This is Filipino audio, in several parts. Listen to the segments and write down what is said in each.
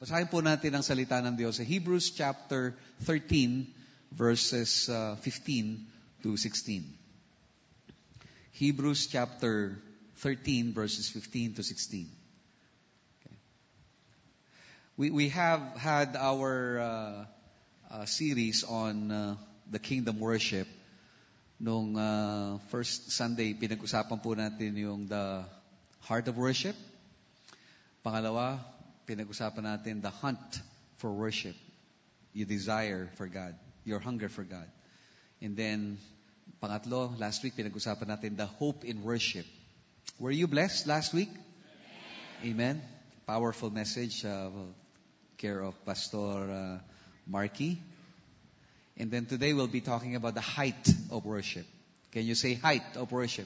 Basahin po natin ang salita ng Diyos sa Hebrews chapter 13, verses 15 to 16. Hebrews chapter 13, verses 15 to 16. Okay. We have had our series on the kingdom worship. Nung first Sunday, pinag-usapan po natin yung the heart of worship. Pangalawa, pinag-usapan natin the hunt for worship. You desire for God. Your hunger for God. And then, pangatlo, last week, pinag-usapan natin the hope in worship. Were you blessed last week? Amen. Powerful message care of Pastor Marky. And then today we'll be talking about the height of worship. Can you say height of worship?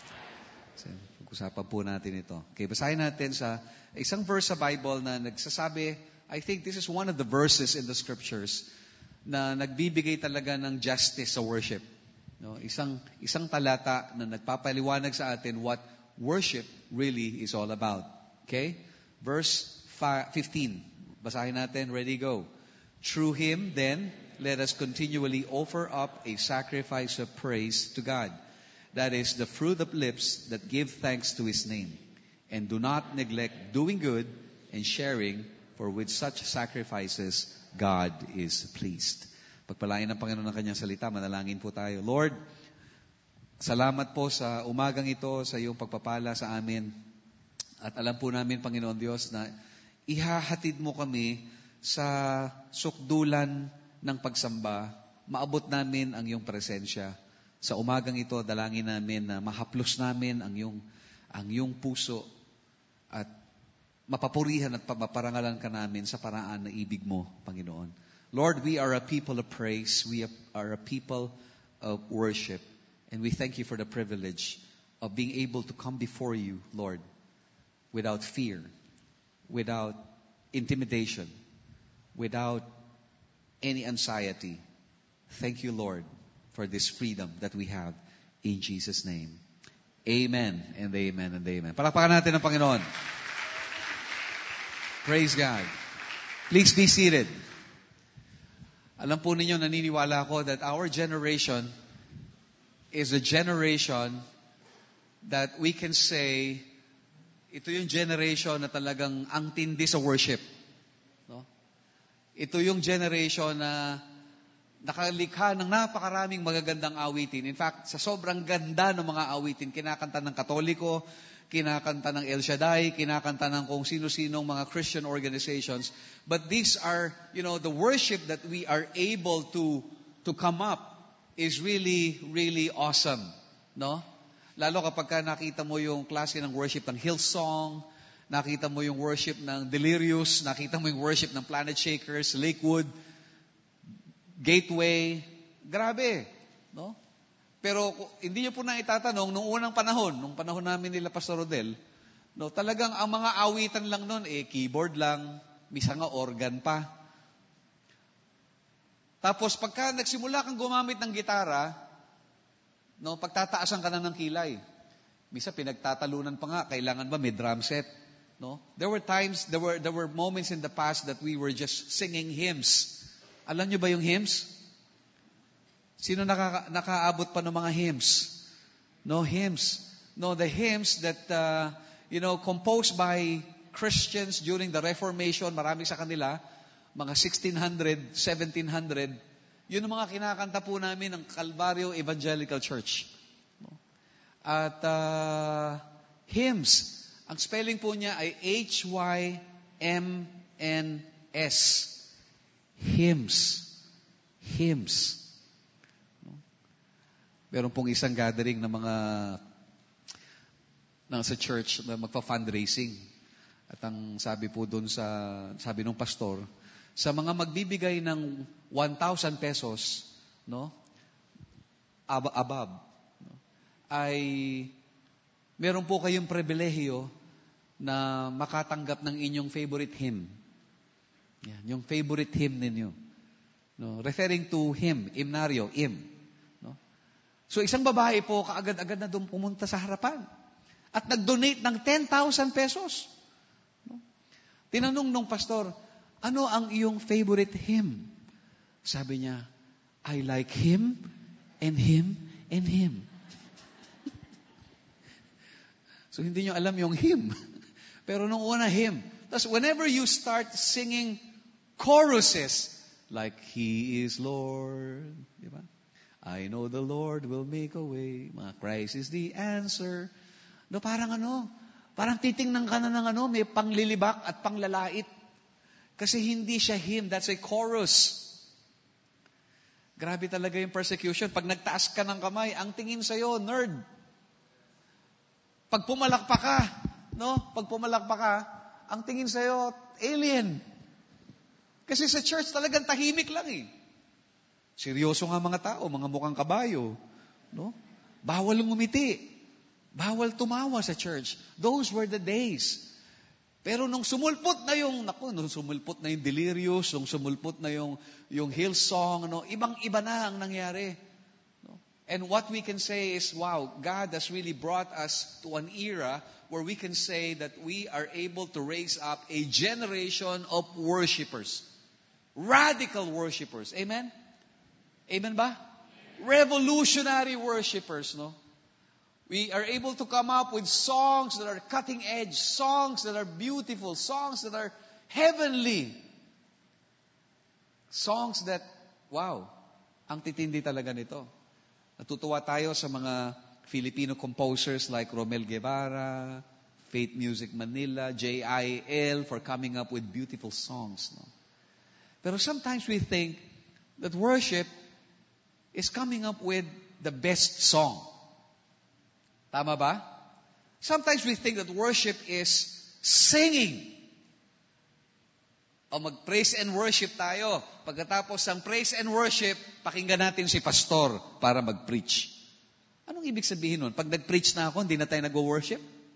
So, pag-usapan po natin ito. Okay, basahin natin sa isang verse sa Bible na nagsasabi, I think this is one of the verses in the scriptures na nagbibigay talaga ng justice sa worship. No, isang talata na nagpapaliwanag sa atin what worship really is all about. Okay? Verse 15. Basahin natin. Ready, go. Through Him, then, let us continually offer up a sacrifice of praise to God. That is the fruit of lips that give thanks to His name. And do not neglect doing good and sharing, for with such sacrifices, God is pleased. Pagpalain ng Panginoon ng Kanyang salita, manalangin po tayo. Lord, salamat po sa umagang ito, sa iyong pagpapala sa amin. At alam po namin, Panginoon Diyos, na ihahatid mo kami sa sukdulan ng pagsamba, maabot namin ang iyong presensya. Sa umagang ito, dalangin namin na mahaplos namin ang iyong puso at mapapurihan at maparangalan ka namin sa paraan na ibig mo, Panginoon. Lord, we are a people of praise. We are a people of worship. And we thank you for the privilege of being able to come before you, Lord, without fear, without intimidation, without any anxiety. Thank you, Lord, for this freedom that we have in Jesus' name. Amen and amen and amen. Palakpakan natin ang Panginoon. Praise God. Please be seated. Alam po ninyo, naniniwala ako that our generation is a generation that we can say, ito yung generation na talagang ang tindi sa worship. No? Ito yung generation na nakalikha ng napakaraming magagandang awitin. In fact, sa sobrang ganda ng mga awitin, kinakanta ng Katoliko, kinakanta ng El Shaddai, kinakanta ng kung sino-sinong mga Christian organizations. But these are, the worship that we are able to come up is really, really awesome. No? Lalo kapag nakita mo yung klase ng worship ng Hillsong, nakita mo yung worship ng Delirious, nakita mo yung worship ng Planet Shakers, Lakewood, Gateway, grabe, no? Pero hindi niyo po na itatanong, nung unang panahon, nung panahon namin nila Pastor Rodel, no, talagang ang mga awitan lang noon, keyboard lang, misa nga organ pa. Tapos pagka nagsimula kang gumamit ng gitara, no, pagtataasan ka na ng kilay. Misa pinagtatalunan pa nga, kailangan ba may drum set? No? There were moments in the past that we were just singing hymns. Alam niyo ba yung hymns? Sino nakaabot pa ng mga hymns? No hymns. No, the hymns that, composed by Christians during the Reformation, marami sa kanila, mga 1600, 1700, yun ang mga kinakanta po namin ng Calvario Evangelical Church. No? At hymns, ang spelling po niya ay H-Y-M-N-S. Hymns. Hymns. Meron pong isang gathering ng mga sa church na magpa-fundraising. At ang sabi po doon sabi ng pastor, sa mga magbibigay ng 1,000 pesos, no? Above, no? Ay meron po kayong pribilehiyo na makatanggap ng inyong favorite hymn. Yan, yung favorite hymn ninyo. No? Referring to hymn, hymnario, hymn. No? So isang babae po, kaagad-agad na doon pumunta sa harapan. At nag-donate ng 10,000 pesos. No? Tinanong nung pastor, Ano ang iyong favorite hymn? Sabi niya, I like him and him and him. So hindi niyo alam yung hymn. Pero nung una hymn. Tapos whenever you start singing choruses, like He is Lord, di ba? I know the Lord will make a way. Christ is the answer. No, parang titingnan ka na ng may panglilibak at panglalait. Kasi hindi siya hymn, that's a chorus. Grabe talaga yung persecution. Pag nagtaas ka ng kamay, ang tingin sa'yo, nerd. Pag pumalakpak ka, ang tingin sa'yo, alien. Kasi sa church talagang tahimik lang eh. Seryoso nga mga tao, mga mukhang kabayo. No? Bawal ngumiti. Bawal tumawa sa church. Those were the days. Pero nung sumulpot na yung delirious, nung sumulpot na yung Hillsong, ibang-iba na ang nangyari. No? And what we can say is, wow, God has really brought us to an era where we can say that we are able to raise up a generation of worshipers. Radical worshipers. Amen? Amen ba? Revolutionary worshipers, no? We are able to come up with songs that are cutting edge, songs that are beautiful, songs that are heavenly. Songs that, wow, ang titindi talaga nito. Natutuwa tayo sa mga Filipino composers like Romel Guevara, Faith Music Manila, JIL for coming up with beautiful songs, no? Pero sometimes we think that worship is coming up with the best song. Tama ba? Sometimes we think that worship is singing. O mag-praise and worship tayo. Pagkatapos ng praise and worship, pakinggan natin si pastor para mag-preach. Anong ibig sabihin nun? Pag nag-preach na ako, hindi na tayo nag-worship?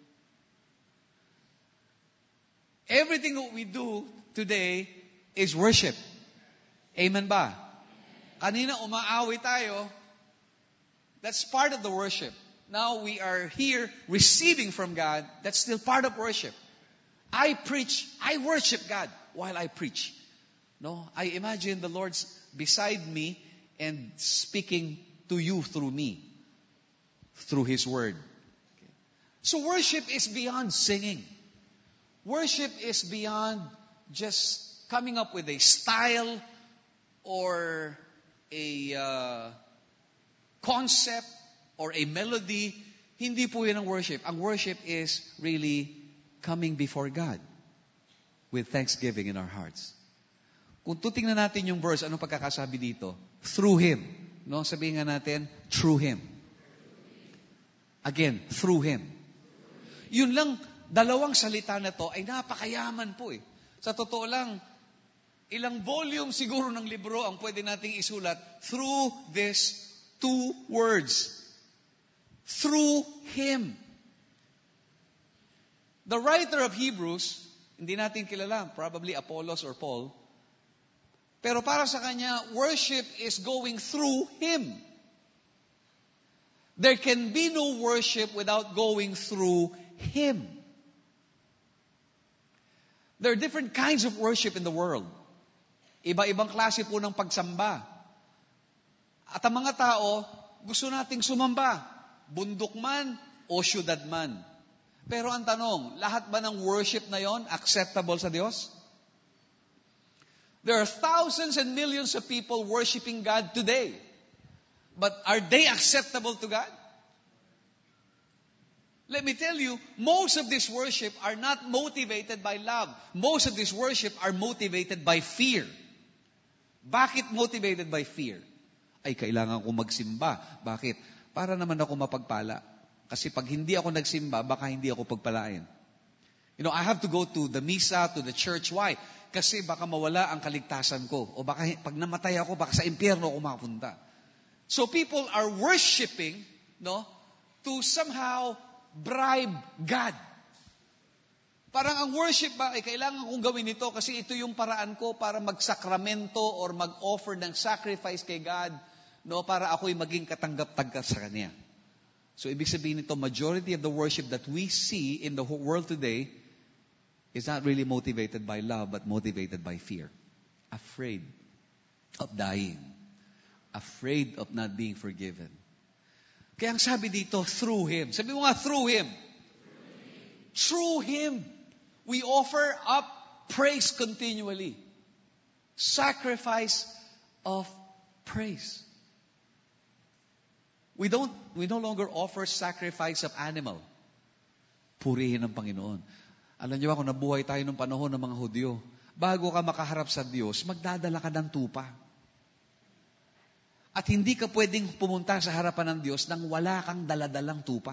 Everything that we do today is worship. Amen ba? Kanina umaawit tayo. That's part of the worship. Now we are here receiving from God. That's still part of worship. I preach, I worship God while I preach. No, I imagine the Lord's beside me and speaking to you through me, through His Word. Okay. So worship is beyond singing. Worship is beyond just coming up with a style or a concept or a melody. Hindi po yun ang worship. Ang worship is really coming before God with thanksgiving in our hearts. Kung tutingnan natin yung verse, anong pagkakasabi dito? Through Him. No? Sabihin nga natin, through Him. Again, through Him. Yun lang, dalawang salita na to ay napakayaman po eh. Sa totoo lang, ilang volume siguro ng libro ang pwede nating isulat through these two words. Through Him. The writer of Hebrews, hindi natin kilala, probably Apollos or Paul, pero para sa kanya, worship is going through Him. There can be no worship without going through Him. There are different kinds of worship in the world. Iba-ibang klase po ng pagsamba. At ang mga tao, gusto nating sumamba. Bundok man o syudad man. Pero ang tanong, lahat ba ng worship na yon acceptable sa Diyos? There are thousands and millions of people worshiping God today. But are they acceptable to God? Let me tell you, most of this worship are not motivated by love. Most of this worship are motivated by fear. Bakit motivated by fear? Ay, kailangan ko magsimba. Bakit? Para naman ako mapagpala. Kasi pag hindi ako nagsimba, baka hindi ako pagpalain. You know, I have to go to the misa, to the church. Why? Kasi baka mawala ang kaligtasan ko. O baka pag namatay ako, baka sa impyerno ako makapunta. So people are worshiping, no, to somehow bribe God. Parang ang worship ba, ay kailangan kong gawin ito kasi ito yung paraan ko para magsakramento or mag-offer ng sacrifice kay God, no, para ako'y maging katanggap-tanggap sa Kanya. So, ibig sabihin nito, majority of the worship that we see in the whole world today is not really motivated by love, but motivated by fear. Afraid of dying. Afraid of not being forgiven. Kaya ang sabi dito, through Him. Sabi mo nga, through Him. Through Him, we offer up praise continually. Sacrifice of praise. We no longer offer sacrifice of animal. Purihin ang Panginoon. Alam niyo ba, kung nabuhay tayo ng panahon ng mga Hudyo, bago ka makaharap sa Diyos, magdadala ka ng tupa. At hindi ka pwedeng pumunta sa harapan ng Diyos nang wala kang daladalang tupa.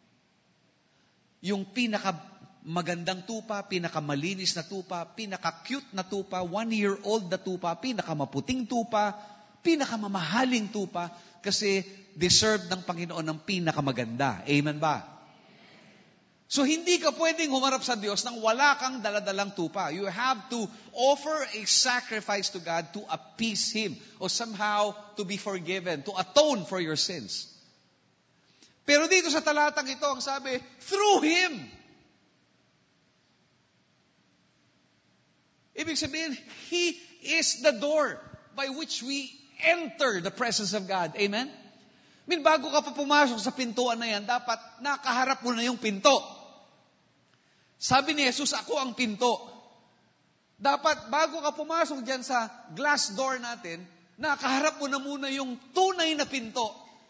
Yung pinakamagandang tupa, pinakamalinis na tupa, pinaka-cute na tupa, 1-year-old na tupa, pinakamaputing tupa, pinakamamahaling tupa, kasi deserve ng Panginoon ng pinakamaganda. Amen ba? So, hindi ka pwedeng humarap sa Diyos nang wala kang daladalang tupa. You have to offer a sacrifice to God to appease Him or somehow to be forgiven, to atone for your sins. Pero dito sa talatang ito, ang sabi, through Him. Ibig sabihin, He is the door by which we enter the presence of God. Amen? Bago ka pa pumasok sa pintuan na yan, dapat nakaharap mo na yung pinto. Sabi ni Jesus, ako ang pinto. Dapat bago ka pumasok dyan sa glass door natin, nakaharap mo na muna yung tunay na pinto.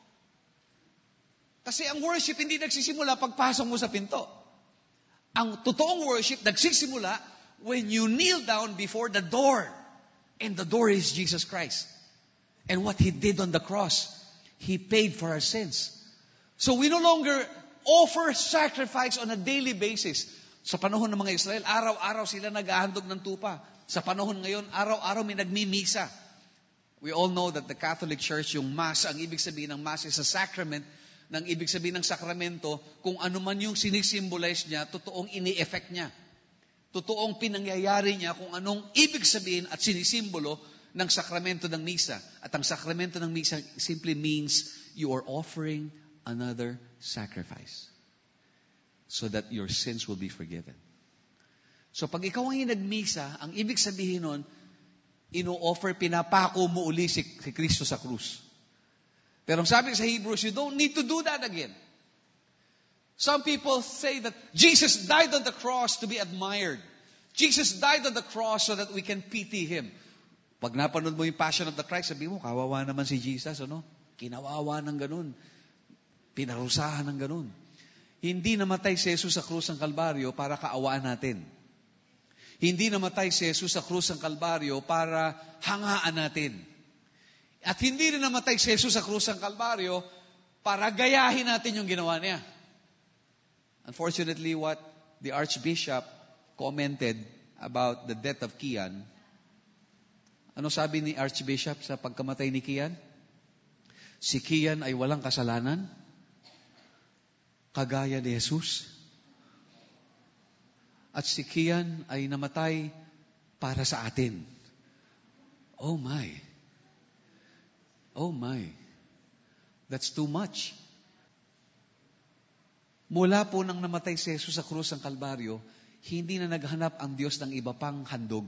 Kasi ang worship hindi nagsisimula pagpasok mo sa pinto. Ang totoong worship nagsisimula when you kneel down before the door. And the door is Jesus Christ. And what He did on the cross, He paid for our sins. So we no longer offer sacrifice on a daily basis. Sa panahon ng mga Israel, araw-araw sila naghahandog ng tupa. Sa panahon ngayon, araw-araw may nagmimisa. We all know that the Catholic Church, yung Mass, ang ibig sabihin ng Mass is a sacrament. Nang ibig sabihin ng sakramento, kung ano man yung sinisimbolize niya, totoong ini-effect niya. Totoong pinangyayari niya kung anong ibig sabihin at sinisimbolo ng sakramento ng misa. At ang sakramento ng misa simply means you are offering another sacrifice so that your sins will be forgiven. So pag ikaw ang nagmisa, ang ibig sabihin nun, ino-offer, pinapako mo uli si Kristo sa krus. Pero ang sabi sa Hebrews, you don't need to do that again. Some people say that Jesus died on the cross to be admired. Jesus died on the cross so that we can pity Him. Pag napanood mo yung Passion of the Christ, sabi mo, kawawa naman si Jesus, ano? Kinawawa ng ganun. Pinarusahan ng ganun. Hindi namatay si Jesus sa krus ng Kalbaryo para kaawaan natin. Hindi namatay si Jesus sa krus ng Kalbaryo para hangaan natin. At hindi rin namatay si Jesus sa krus ng Kalbaryo para gayahin natin yung ginawa niya. Unfortunately, what the Archbishop commented about the death of Kian, ano sabi ni Archbishop sa pagkamatay ni Kian? Si Kian ay walang kasalanan, kagaya ni Jesus. At si Kian ay namatay para sa atin. Oh my. Oh my. That's too much. Mula po nang namatay si Jesus sa krus ng Kalbaryo, hindi na naghanap ang Diyos ng iba pang handog.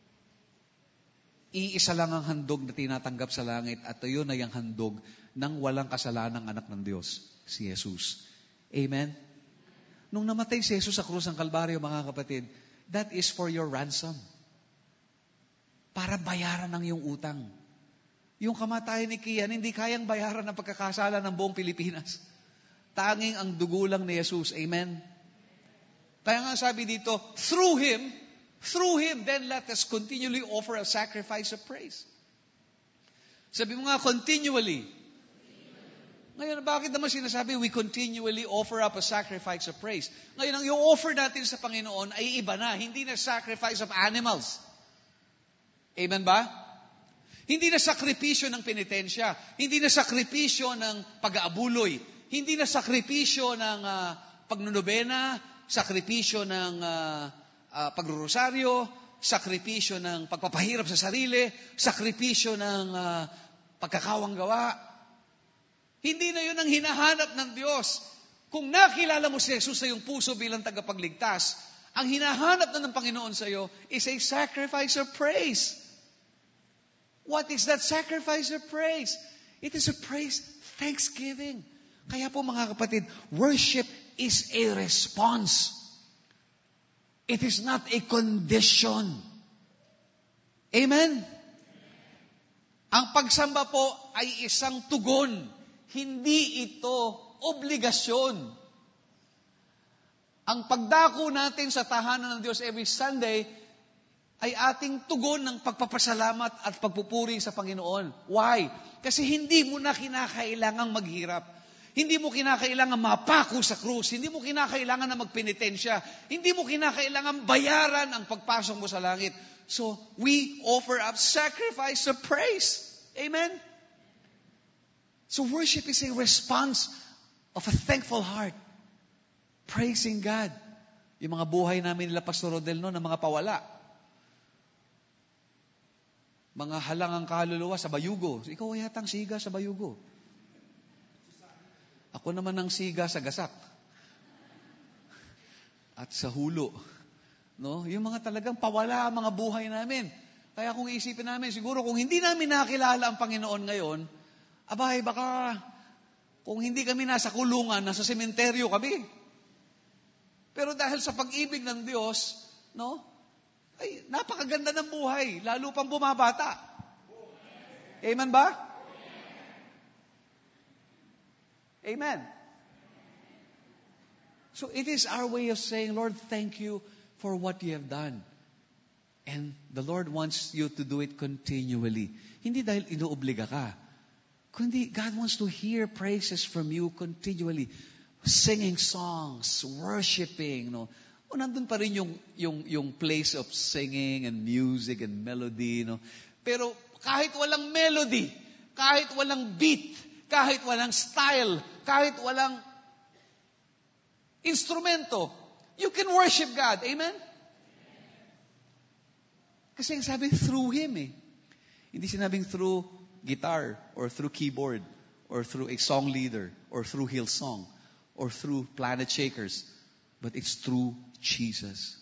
Iisa lang ang handog na tinatanggap sa langit at yun ay ang handog ng walang kasalanang anak ng Diyos, si Jesus. Amen? Nung namatay si Jesus sa krus ng Kalbaryo, mga kapatid, that is for your ransom. Para bayaran ng iyong utang. Yung kamatayan ni Kian, hindi kayang bayaran ng pagkakasala ng buong Pilipinas. Tanging ang dugo lang ni Jesus. Amen? Kaya nga sabi dito, through Him, then let us continually offer a sacrifice of praise. Sabi mo nga, continually. Ngayon, bakit naman sinasabi, we continually offer up a sacrifice of praise? Ngayon, ang i-offer natin sa Panginoon ay iba na, hindi na sacrifice of animals. Amen ba? Hindi na sakripisyo ng penitensya, hindi na sakripisyo ng pag-aabuloy, hindi na sakripisyo ng pagnunobena, sakripisyo ng pagrurosaryo, sakripisyo ng pagpapahirap sa sarili, sakripisyo ng pagkakawang gawa. Hindi na yun ang hinahanap ng Diyos. Kung nakilala mo si Jesus sa iyong puso bilang tagapagligtas, Ang hinahanap na ng Panginoon sa iyo is a sacrifice of praise. What is that sacrifice of praise? It is a praise, thanksgiving. Kaya po mga kapatid, worship is a response. It is not a condition. Amen? Ang pagsamba po ay isang tugon. Hindi ito obligasyon. Ang pagdako natin sa tahanan ng Diyos every Sunday ay ating tugon ng pagpapasalamat at pagpupuri sa Panginoon. Why? Kasi hindi mo na kinakailangang maghirap. Hindi mo kinakailangan mapako sa krus. Hindi mo kinakailangan na magpenitensya. Hindi mo kinakailangan bayaran ang pagpasok mo sa langit. So, we offer up sacrifice of praise. Amen? So, worship is a response of a thankful heart. Praising God. Yung mga buhay namin nila Pastor Rodel no, na mga pawala. Mga halangang kaluluwa sa bayugo. Ikaw ay yatang siga sa bayugo. Ako naman ang siga sa gasak. At sa hulo. No? Yung mga talagang pawala ang mga buhay namin. Kaya kung iisipin namin, siguro kung hindi namin nakilala ang Panginoon ngayon, abay, baka kung hindi kami nasa kulungan, nasa sementeryo kami. Pero dahil sa pag-ibig ng Diyos, no? Ay, napakaganda ng buhay, lalo pang bumabata. Amen ba? Amen. So it is our way of saying, Lord, thank you for what you have done. And the Lord wants you to do it continually. Hindi dahil inuobliga ka. Kundi God wants to hear praises from you continually. Singing songs, worshiping, no? O nandun pa rin yung place of singing and music and melody, no? Pero kahit walang melody, kahit walang beat, kahit walang style, kahit walang instrumento, you can worship God. Amen? Kasi yung sabi, through Him eh. Hindi sinabing through guitar, or through keyboard, or through a song leader, or through Hillsong, or through Planet Shakers. But it's through Jesus.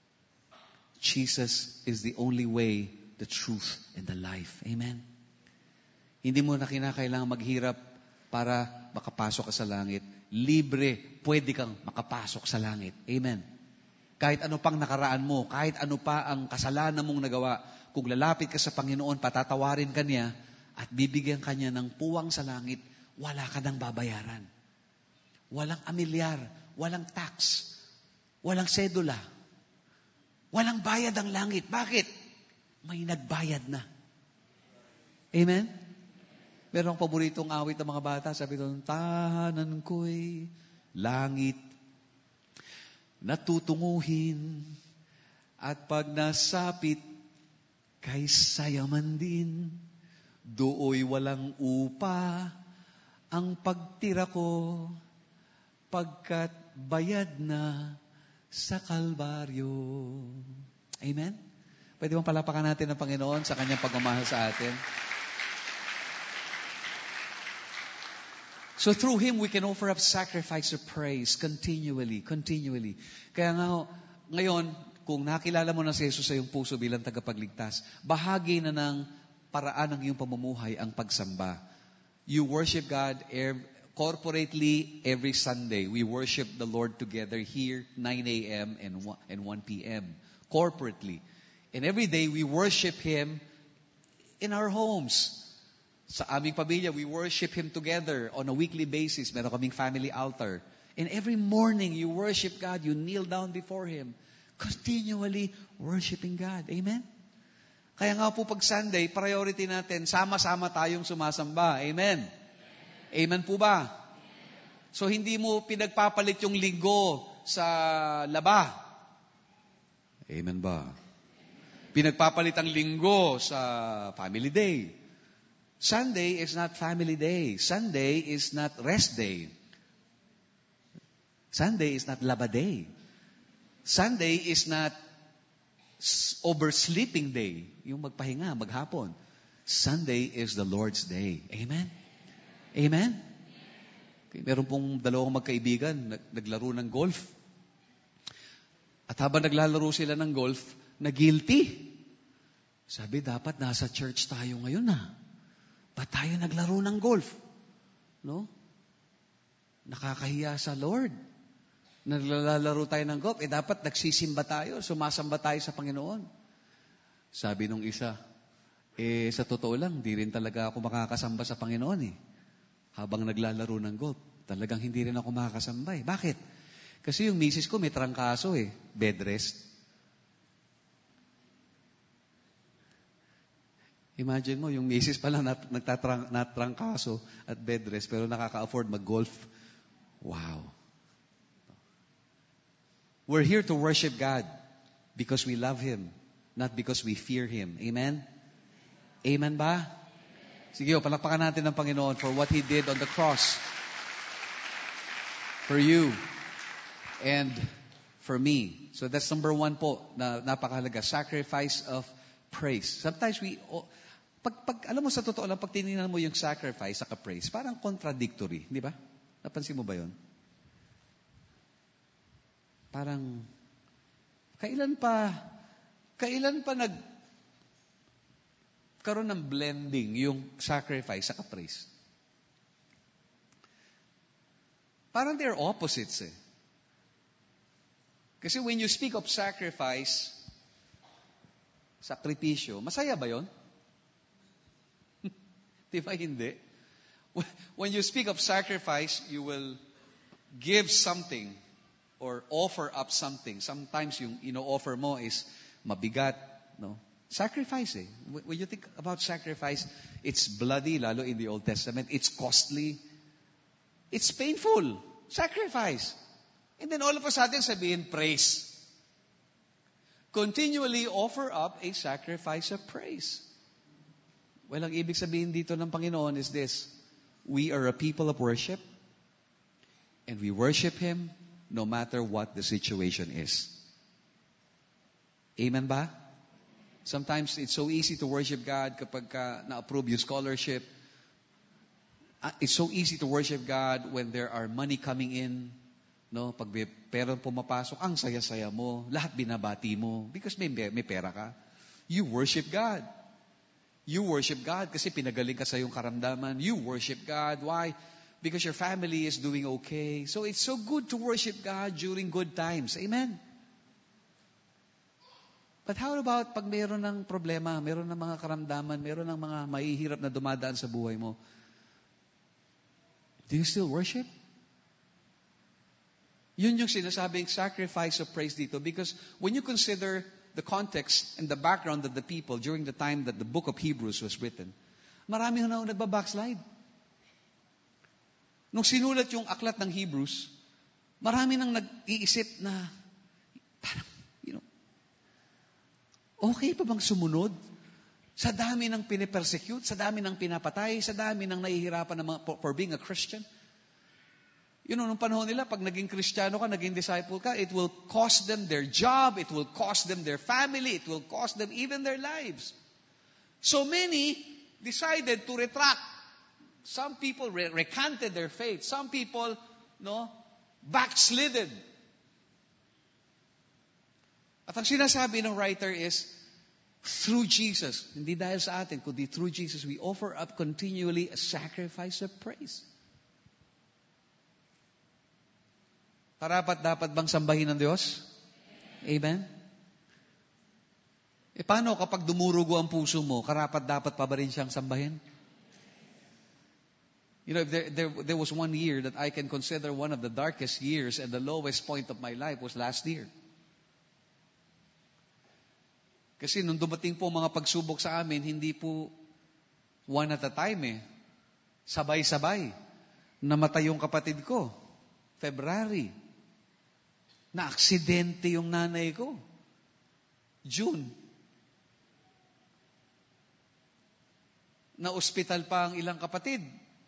Jesus is the only way, the truth, and the life. Amen? Hindi mo na kinakailangan maghirap para makapasok ka sa langit. Libre, pwede kang makapasok sa langit. Amen? Kahit ano pang nakaraan mo, kahit ano pa ang kasalanan mong nagawa, kung lalapit ka sa Panginoon, patatawarin ka niya, at bibigyan ka niya ng puwang sa langit, wala ka nang babayaran. Walang amilyar, walang tax, walang sedula, walang bayad ang langit. Bakit? May nagbayad na. Amen? Meron akong paboritong awit ng mga bata. Sabi doon, tahanan ko'y langit, natutunguhin, at pag nasapit, kay sayaman din, dooy walang upa, ang pagtira ko, pagkat bayad na sa Kalbaryo. Amen? Pwede bang palapakan natin ang Panginoon sa kanyang pagmamahal sa atin? So through Him, we can offer up sacrifice of praise continually. Kaya nga, ngayon, kung nakilala mo na si Jesus sa iyong puso bilang tagapagligtas, bahagi na ng paraan ng iyong pamumuhay ang pagsamba. You worship God corporately every Sunday. We worship the Lord together here, 9 a.m. and 1 p.m. corporately. And every day, we worship Him in our homes. Sa aming pamilya, we worship Him together on a weekly basis. Meron kaming family altar. And every morning, you worship God. You kneel down before Him. Continually worshiping God. Amen? Kaya nga po pag Sunday, priority natin, sama-sama tayong sumasamba. Amen? Amen po ba? So hindi mo pinagpapalit yung linggo sa laba. Amen ba? Pinagpapalit ang linggo sa family day. Sunday is not family day. Sunday is not rest day. Sunday is not laba day. Sunday is not oversleeping day. Yung magpahinga, maghapon. Sunday is the Lord's day. Amen? Amen? Okay, meron pong dalawang magkaibigan, naglaro ng golf. At habang naglalaro sila ng golf, na guilty. Sabi, dapat nasa church tayo ngayon na. Ba't tayo naglaro ng golf? No? Nakakahiya sa Lord. Naglalaro tayo ng golf. Dapat nagsisimba tayo, sumasamba tayo sa Panginoon. Sabi nung isa, sa totoo lang, di rin talaga ako makakasamba sa Panginoon Habang naglalaro ng golf, talagang hindi rin ako makakasamba Bakit? Kasi yung misis ko may trangkaso bed rest. Imagine mo, yung misis pala natrangkaso at bed rest, pero nakaka-afford mag-golf. Wow. We're here to worship God because we love Him, not because we fear Him. Amen? Amen ba? Sige, palakpakan natin ng Panginoon for what He did on the cross. For you and for me. So that's number 1 po, na napakahalaga. Sacrifice of praise. Sometimes alam mo, sa totoo lang, pag tinignan mo yung sacrifice sa praise, parang contradictory. Di ba? Napansin mo ba yun? Parang, kailan pa karoon ng blending yung sacrifice sa praise? Parang they're opposites Kasi when you speak of sacrifice, sakripisyo, masaya ba yun? Di ba hindi? When you speak of sacrifice, you will give something or offer up something. Sometimes yung ino-offer mo is mabigat, no? Sacrifice When you think about sacrifice, it's bloody, lalo in the Old Testament. It's costly. It's painful. Sacrifice. And then all of a sudden, sabihin, praise. Continually offer up a sacrifice of praise. Well, ang ibig sabihin dito ng Panginoon is this: we are a people of worship, and we worship Him no matter what the situation is. Amen ba? Sometimes it's so easy to worship God kapag na-approve yung scholarship. It's so easy to worship God when there are money coming in. No, pag may pera pumapasok, ang saya-saya mo, lahat binabati mo because may pera ka. You worship God. You worship God kasi pinagaling ka sa iyong karamdaman. You worship God. Why? Because your family is doing okay. So it's so good to worship God during good times. Amen? But how about pag mayroon ng problema, mayroon ng mga karamdaman, mayroon ng mga mahihirap na dumadaan sa buhay mo? Do you still worship? Yun yung sinasabing sacrifice of praise dito, because when you consider the context and the background of the people during the time that the book of Hebrews was written, marami na nagbabackslide. Nung sinulat yung aklat ng Hebrews, marami nang nag-iisip na parang, okay pa bang sumunod? Sa dami ng pinipersecute, sa dami ng pinapatay, sa dami ng nahihirapan for being a Christian. Nung panahon nila, pag naging Kristiyano ka, naging disciple ka, it will cost them their job, it will cost them their family, it will cost them even their lives. So many decided to retract. Some people recanted their faith. Some people, backslidden. At ang sinasabi ng writer is, through Jesus, hindi dahil sa atin, kundi through Jesus, we offer up continually a sacrifice of praise. Dapat bang sambahin ng Diyos? Amen? Paano kapag dumurugo ang puso mo, dapat pa ba rin siyang sambahin? If there was one year that I can consider one of the darkest years and the lowest point of my life was last year. Kasi nung dumating po mga pagsubok sa amin, hindi po one at a time Sabay-sabay. Namatay yung kapatid ko. February. Na-aksidente yung nanay ko. June. Na-ospital pa ang ilang kapatid.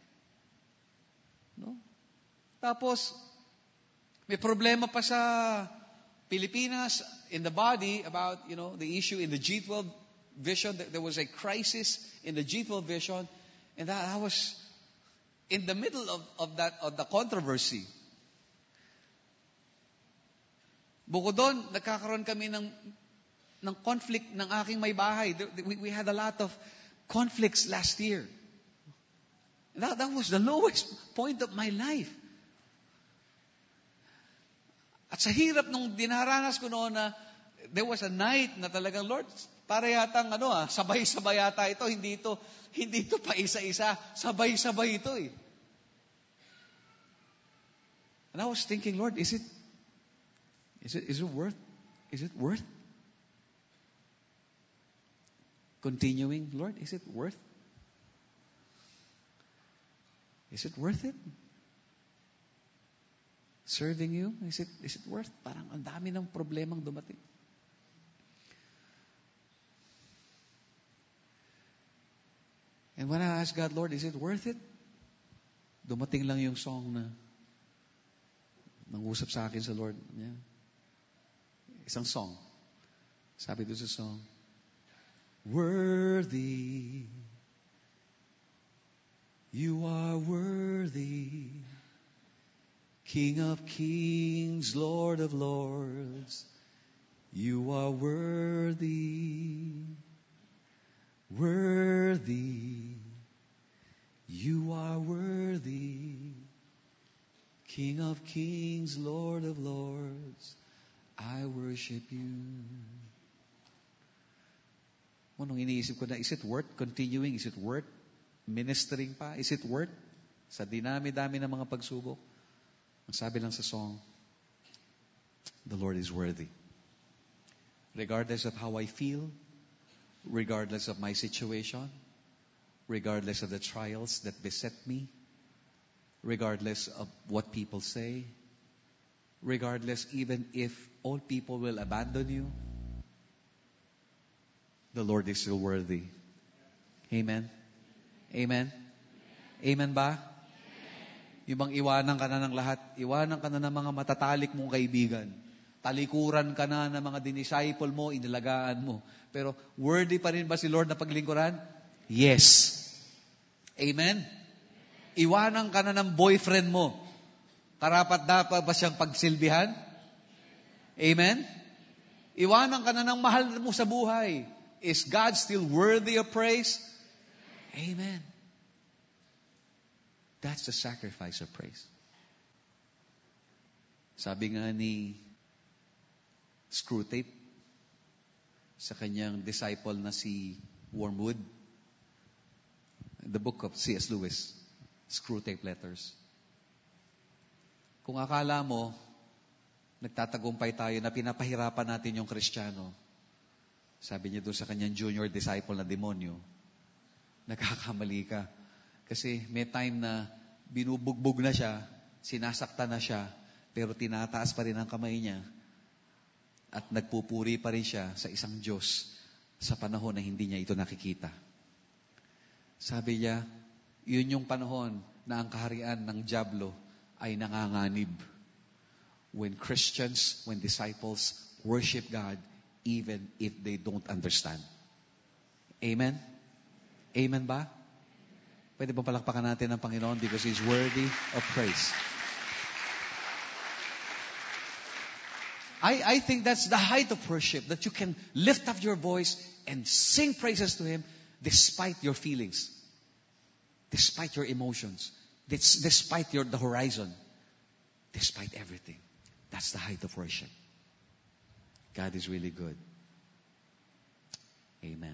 No? Tapos, may problema pa sa Pilipinas in the body about, the issue in the G12 vision. There was a crisis in the G12 vision. And I was in the middle of the controversy. Bukod doon, nagkakaroon kami ng conflict ng aking may bahay. We had a lot of conflicts last year. That was the lowest point of my life. At sa hirap nung dinaranas ko noon na there was a night na talagang, Lord, para yatang sabay-sabay yata ito, hindi ito pa isa-isa, sabay-sabay ito eh. And I was thinking, Lord, is it worth continuing? Lord, is it worth it? Serving you? Is it worth? Parang ang dami ng problemang dumating. And when I asked God, Lord, is it worth it? Dumating lang yung song na nangusap sa akin sa Lord. Yeah. Isang song. Sabi doon sa song, worthy, you are worthy, King of kings, Lord of lords, you are worthy, worthy, you are worthy, King of kings, Lord of lords, I worship you. Nung iniisip ko na, is it worth continuing? Is it worth ministering pa? Is it worth? Sa dinami-dami ng mga pagsubok. Ang sabi lang sa song, the Lord is worthy. Regardless of how I feel, regardless of my situation, regardless of the trials that beset me, regardless of what people say, regardless even if all people will abandon you, the Lord is still worthy. Amen? Amen? Amen ba? Yung bang iwanan ka na ng lahat, iwanan ka na ng mga matatalik mong kaibigan, talikuran ka na ng mga dinisciple mo, inilagaan mo. Pero worthy pa rin ba si Lord na paglingkuran? Yes. Amen? Iwanan ka na ng boyfriend mo, karapat-dapat ba siyang pagsilbihan? Amen? Iwanan ka na ng mahal mo sa buhay. Is God still worthy of praise? Amen. That's the sacrifice of praise. Sabi nga ni Screwtape sa kanyang disciple na si Wormwood, the book of C.S. Lewis, Screwtape Letters. Kung akala mo, nagtatagumpay tayo na pinapahirapan natin yung Kristiyano, sabi niya doon sa kanyang junior disciple na demonyo, nagkakamali ka. Kasi may time na binubugbog na siya, sinasaktan na siya, pero tinataas pa rin ang kamay niya at nagpupuri pa rin siya sa isang Diyos sa panahon na hindi niya ito nakikita. Sabi niya, yun yung panahon na ang kaharian ng dyablo ay nanganganib. When Christians, when disciples worship God, even if they don't understand. Amen? Amen ba? Pwede ba palakpakan natin ang Panginoon because He's worthy of praise. I think that's the height of worship, that you can lift up your voice and sing praises to Him despite your feelings, despite your emotions, despite the horizon, despite everything. That's the height of worship. God is really good. Amen.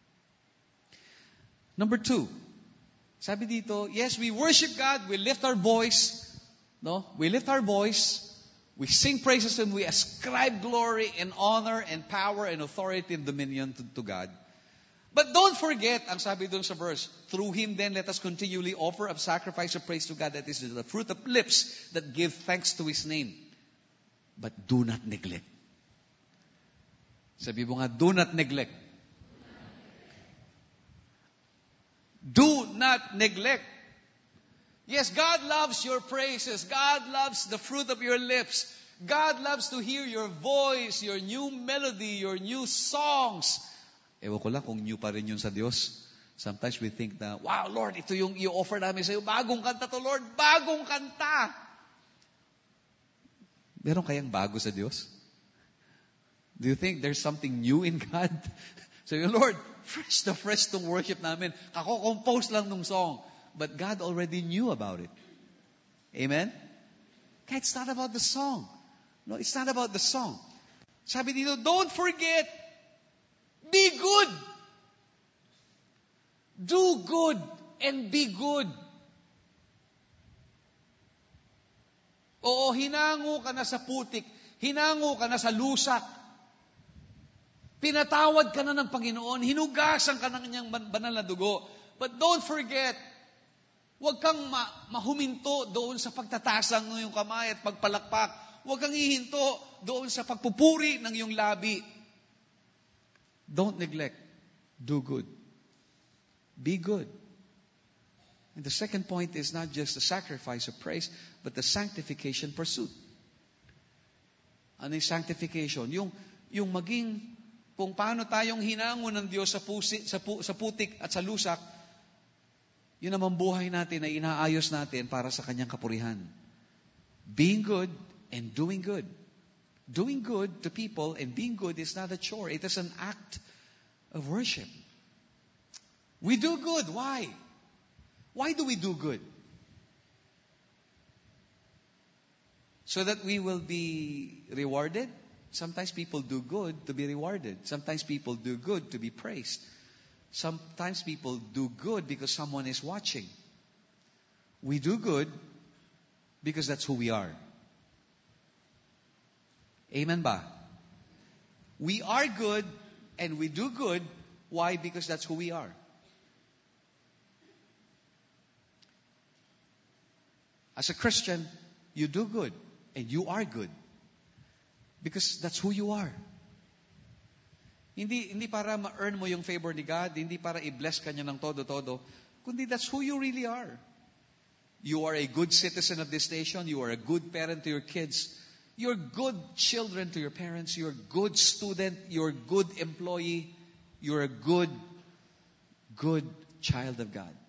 Number 2. Sabi dito, yes, we worship God, we lift our voice. No? We lift our voice, we sing praises to Him, we ascribe glory and honor and power and authority and dominion to God. But don't forget, ang sabi doon sa verse, through Him then let us continually offer up sacrifice of praise to God, that is the fruit of lips that give thanks to His name. But do not neglect. Sabi mo nga, do not neglect. Do not neglect. Yes, God loves your praises. God loves the fruit of your lips. God loves to hear your voice, your new melody, your new songs. Ewan ko lang kung new pa rin yun sa Diyos. Sometimes we think na, wow, Lord, ito yung i-offer namin sa iyo. Bagong kanta to, Lord. Bagong kanta. Meron kayang bago sa Diyos? Do you think there's something new in God? So, Lord, fresh tong worship namin. Kako-compose lang nung song. But God already knew about it. Amen? Kaya it's not about the song. No, it's not about the song. Sabi dito, don't forget, be good. Do good and be good. Oo, hinango ka na sa putik. Hinango ka na sa lusak. Pinatawad ka na ng Panginoon. Hinugasan ka ng kanyang banal na dugo. But don't forget, huwag kang mahuminto doon sa pagtatasang ng iyong kamay at pagpalakpak. Huwag kang hihinto doon sa pagpupuri ng iyong labi. Don't neglect. Do good. Be good. And the second point is not just the sacrifice of praise, but the sanctification pursuit. Ano yung sanctification? Yung maging, kung paano tayong hinango ng Diyos sa putik at sa lusak, yun naman buhay natin na inaayos natin para sa Kanyang kapurihan. Being good and doing good. Doing good to people and being good is not a chore. It is an act of worship. We do good. Why? Why do we do good? So that we will be rewarded. Sometimes people do good to be rewarded. Sometimes people do good to be praised. Sometimes people do good because someone is watching. We do good because that's who we are. Amen ba? We are good and we do good. Why? Because that's who we are. As a Christian, you do good and you are good. Because that's who you are. Hindi para ma-earn mo yung favor ni God, hindi para i-bless ka niya ng todo-todo, kundi that's who you really are. You are a good citizen of this nation, you are a good parent to your kids, you're good children to your parents, you're a good student, you're a good employee, you're a good child of God.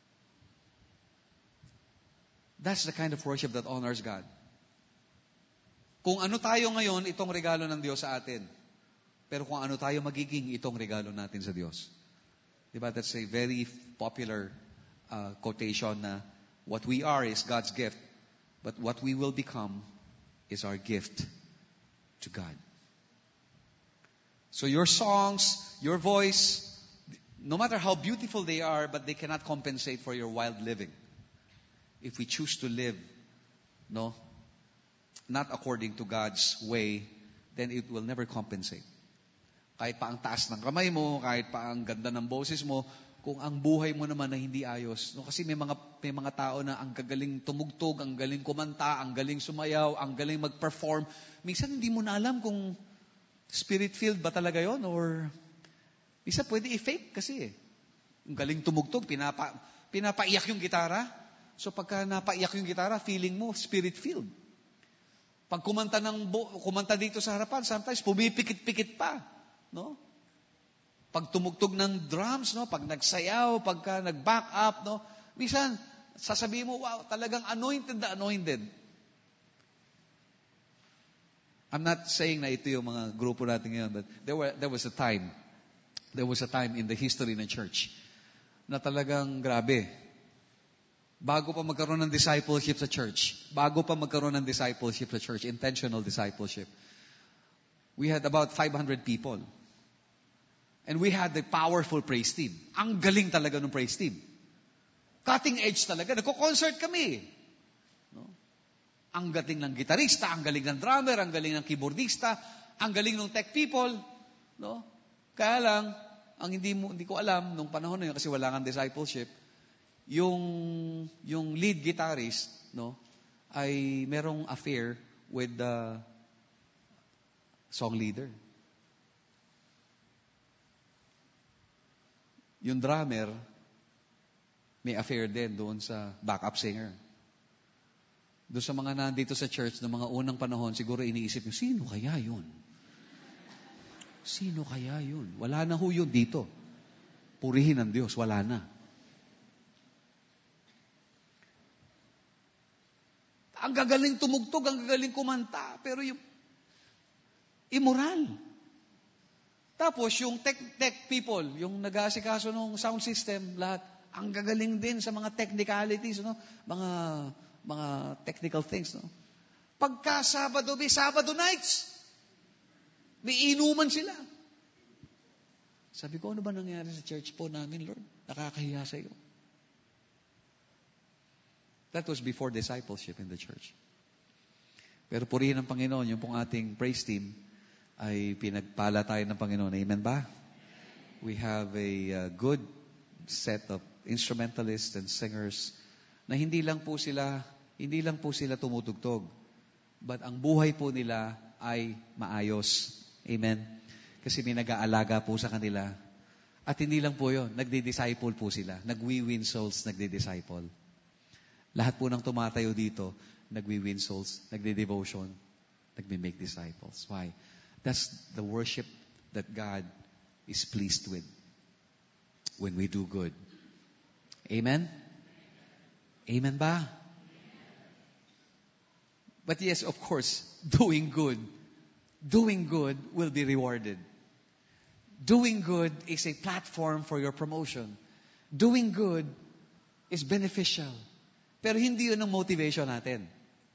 That's the kind of worship that honors God. Kung ano tayo ngayon, itong regalo ng Diyos sa atin. Pero kung ano tayo magiging, itong regalo natin sa Diyos. Diba? That's a very popular quotation na what we are is God's gift, but what we will become is our gift to God. So your songs, your voice, no matter how beautiful they are, but they cannot compensate for your wild living. If we choose to live, not according to God's way, then it will never compensate. Kahit pa ang taas ng kamay mo, kahit pa ang ganda ng boses mo, kung ang buhay mo naman na hindi ayos. No, kasi may mga tao na ang gagaling tumugtog, ang galing kumanta, ang galing sumayaw, ang galing mag-perform. Minsan hindi mo na alam kung spirit-filled ba talaga yon or minsan pwede i-fake kasi eh. Ang galing tumugtog, pinapaiyak yung gitara. So pagka napaiyak yung gitara, feeling mo spirit-filled. Pag kumanta dito sa harapan, sometimes pumipikit-pikit pa, no? Pag tumugtog ng drums, no, pag nagsayaw, pagka nag-back up, no, minsan sasabihin mo, wow, talagang anointed na anointed. I'm not saying na ito yung mga grupo natin ngayon, but there was a time in the history ng church na talagang grabe. Bago pa magkaroon ng discipleship sa church, intentional discipleship, we had about 500 people. And we had a powerful praise team. Ang galing talaga ng praise team. Cutting edge talaga. Nagko-concert kami. No? Ang galing ng gitarista, ang galing ng drummer, ang galing ng keyboardista, ang galing ng tech people. No? Kaya lang, ang hindi ko alam nung panahon na yun kasi wala kang discipleship, yung lead guitarist, no, ay merong affair with the song leader. Yung drummer, may affair din doon sa backup singer. Doon sa mga nandito sa church ng mga unang panahon, siguro iniisip nyo, sino kaya yun? Sino kaya yun? Wala na ho yun dito. Purihin ng Diyos, wala na. Ang gagaling tumugtog, ang gagaling kumanta, pero yung immoral. Tapos, yung tech people, yung nag-aasikaso ng sound system, lahat, ang gagaling din sa mga technicalities, no? Mga technical things, no? Pagka Sabado, may Sabado nights. May inuman sila. Sabi ko, ano ba nangyari sa church po namin, Lord? Nakakahiya sa iyo. That was before discipleship in the church. Pero purihin ng Panginoon, yung pong ating praise team, ay pinagpala tayo ng Panginoon. Amen ba? We have a good set of instrumentalists and singers na hindi lang po sila tumutugtog, but ang buhay po nila ay maayos. Amen? Kasi may nag-aalaga po sa kanila. At hindi lang po yun, nagdi-disciple po sila. Nagwi-win souls, nagdi-disciple. Lahat po ng tumatayo dito, nagwi-win souls, nagdi-devotion, nagmi-make disciples. Why? That's the worship that God is pleased with when we do good. Amen? Amen ba? But yes, of course, doing good will be rewarded. Doing good is a platform for your promotion. Doing good is beneficial. Pero hindi yun ang motivation natin.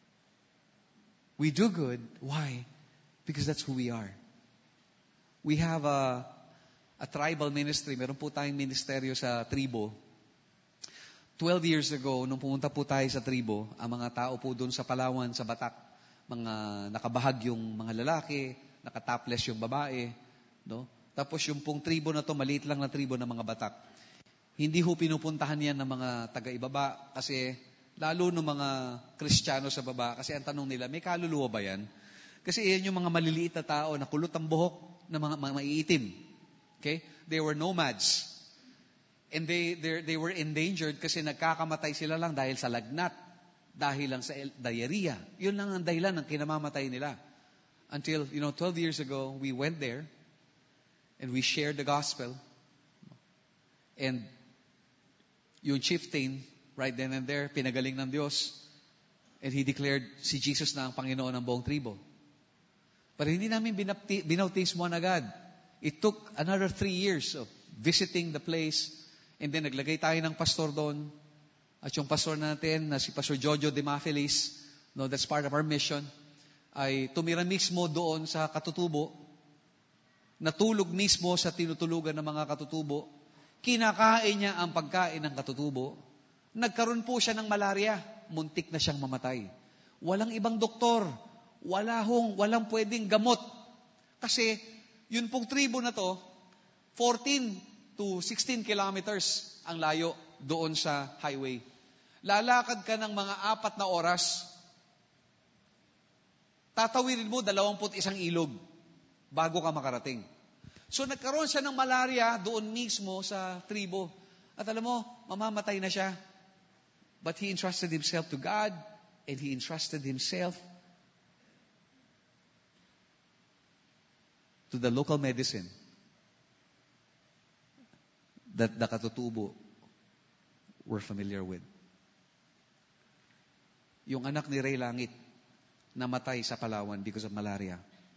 We do good. Why? Because that's who we are. We have a tribal ministry. Meron po tayong ministeryo sa tribo. 12 years ago, nung pumunta po tayo sa tribo, ang mga tao po doon sa Palawan, sa Batak, mga nakabahag yung mga lalaki, nakatopless yung babae, no? Tapos yung pong tribo na to, maliit lang na tribo ng mga Batak. Hindi ho pinupuntahan yan ng mga taga-ibaba kasi lalo ng mga Kristiyano sa baba, kasi ang tanong nila, may kaluluwa ba yan? Kasi yan yung mga maliliit na tao na kulot ang buhok na mga maiitim. Okay? They were nomads. And they were endangered kasi nagkakamatay sila lang dahil sa lagnat, dahil lang sa diarrhea. Yun lang ang dahilan ng kinamamatay nila. Until, 12 years ago, we went there and we shared the gospel. And yung chieftain, right then and there, pinagaling ng Diyos. And he declared si Jesus na ang Panginoon ng buong tribo. Pero hindi namin binautismoan agad. It took another 3 years of visiting the place. And then naglagay tayo ng pastor doon. At yung pastor natin, na si Pastor Jojo de Mafelis, that's part of our mission, ay tumira mismo doon sa katutubo. Natulog mismo sa tinutulugan ng mga katutubo. Kinakain niya ang pagkain ng katutubo. Nagkaroon po siya ng malaria. Muntik na siyang mamatay. Walang ibang doktor. Walang pwedeng gamot. Kasi, yun pong tribo na to, 14 to 16 kilometers ang layo doon sa highway. Lalakad ka ng mga 4 na oras. Tatawirin mo 21 ilog bago ka makarating. So nagkaroon siya ng malaria doon mismo sa tribo. At alam mo, mamamatay na siya. But he entrusted himself to God and he entrusted himself to the local medicine that the katutubo were familiar with. Yung anak ni Ray Langit, namatay sa Palawan because of malaria.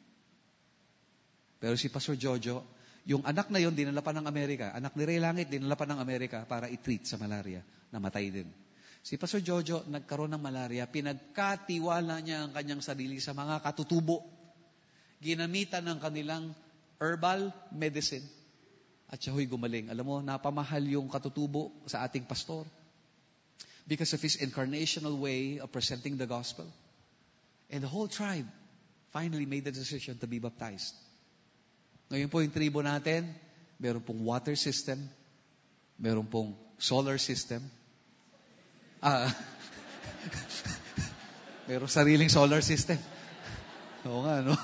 Pero si Pastor Jojo, yung anak na yon dinala pa ng Amerika. Anak ni Ray Langit, dinala pa ng Amerika para i-treat sa malaria. Namatay din. Si Pastor Jojo, nagkaroon ng malaria. Pinagkatiwala niya ang kanyang sarili sa mga katutubo. Ginamitan ng kanilang herbal medicine. At siya ho'y gumaling. Alam mo, napamahal yung katutubo sa ating pastor. Because of his incarnational way of presenting the gospel. And the whole tribe finally made the decision to be baptized. Ngayon po yung tribo natin, meron pong water system, meron pong solar system, meron sariling solar system. Oo nga, no?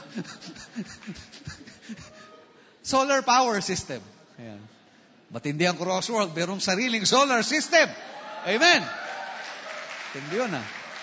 Solar power system. Ayan. Matindi ang crossword, merong sariling solar system. Amen! Hindi yun,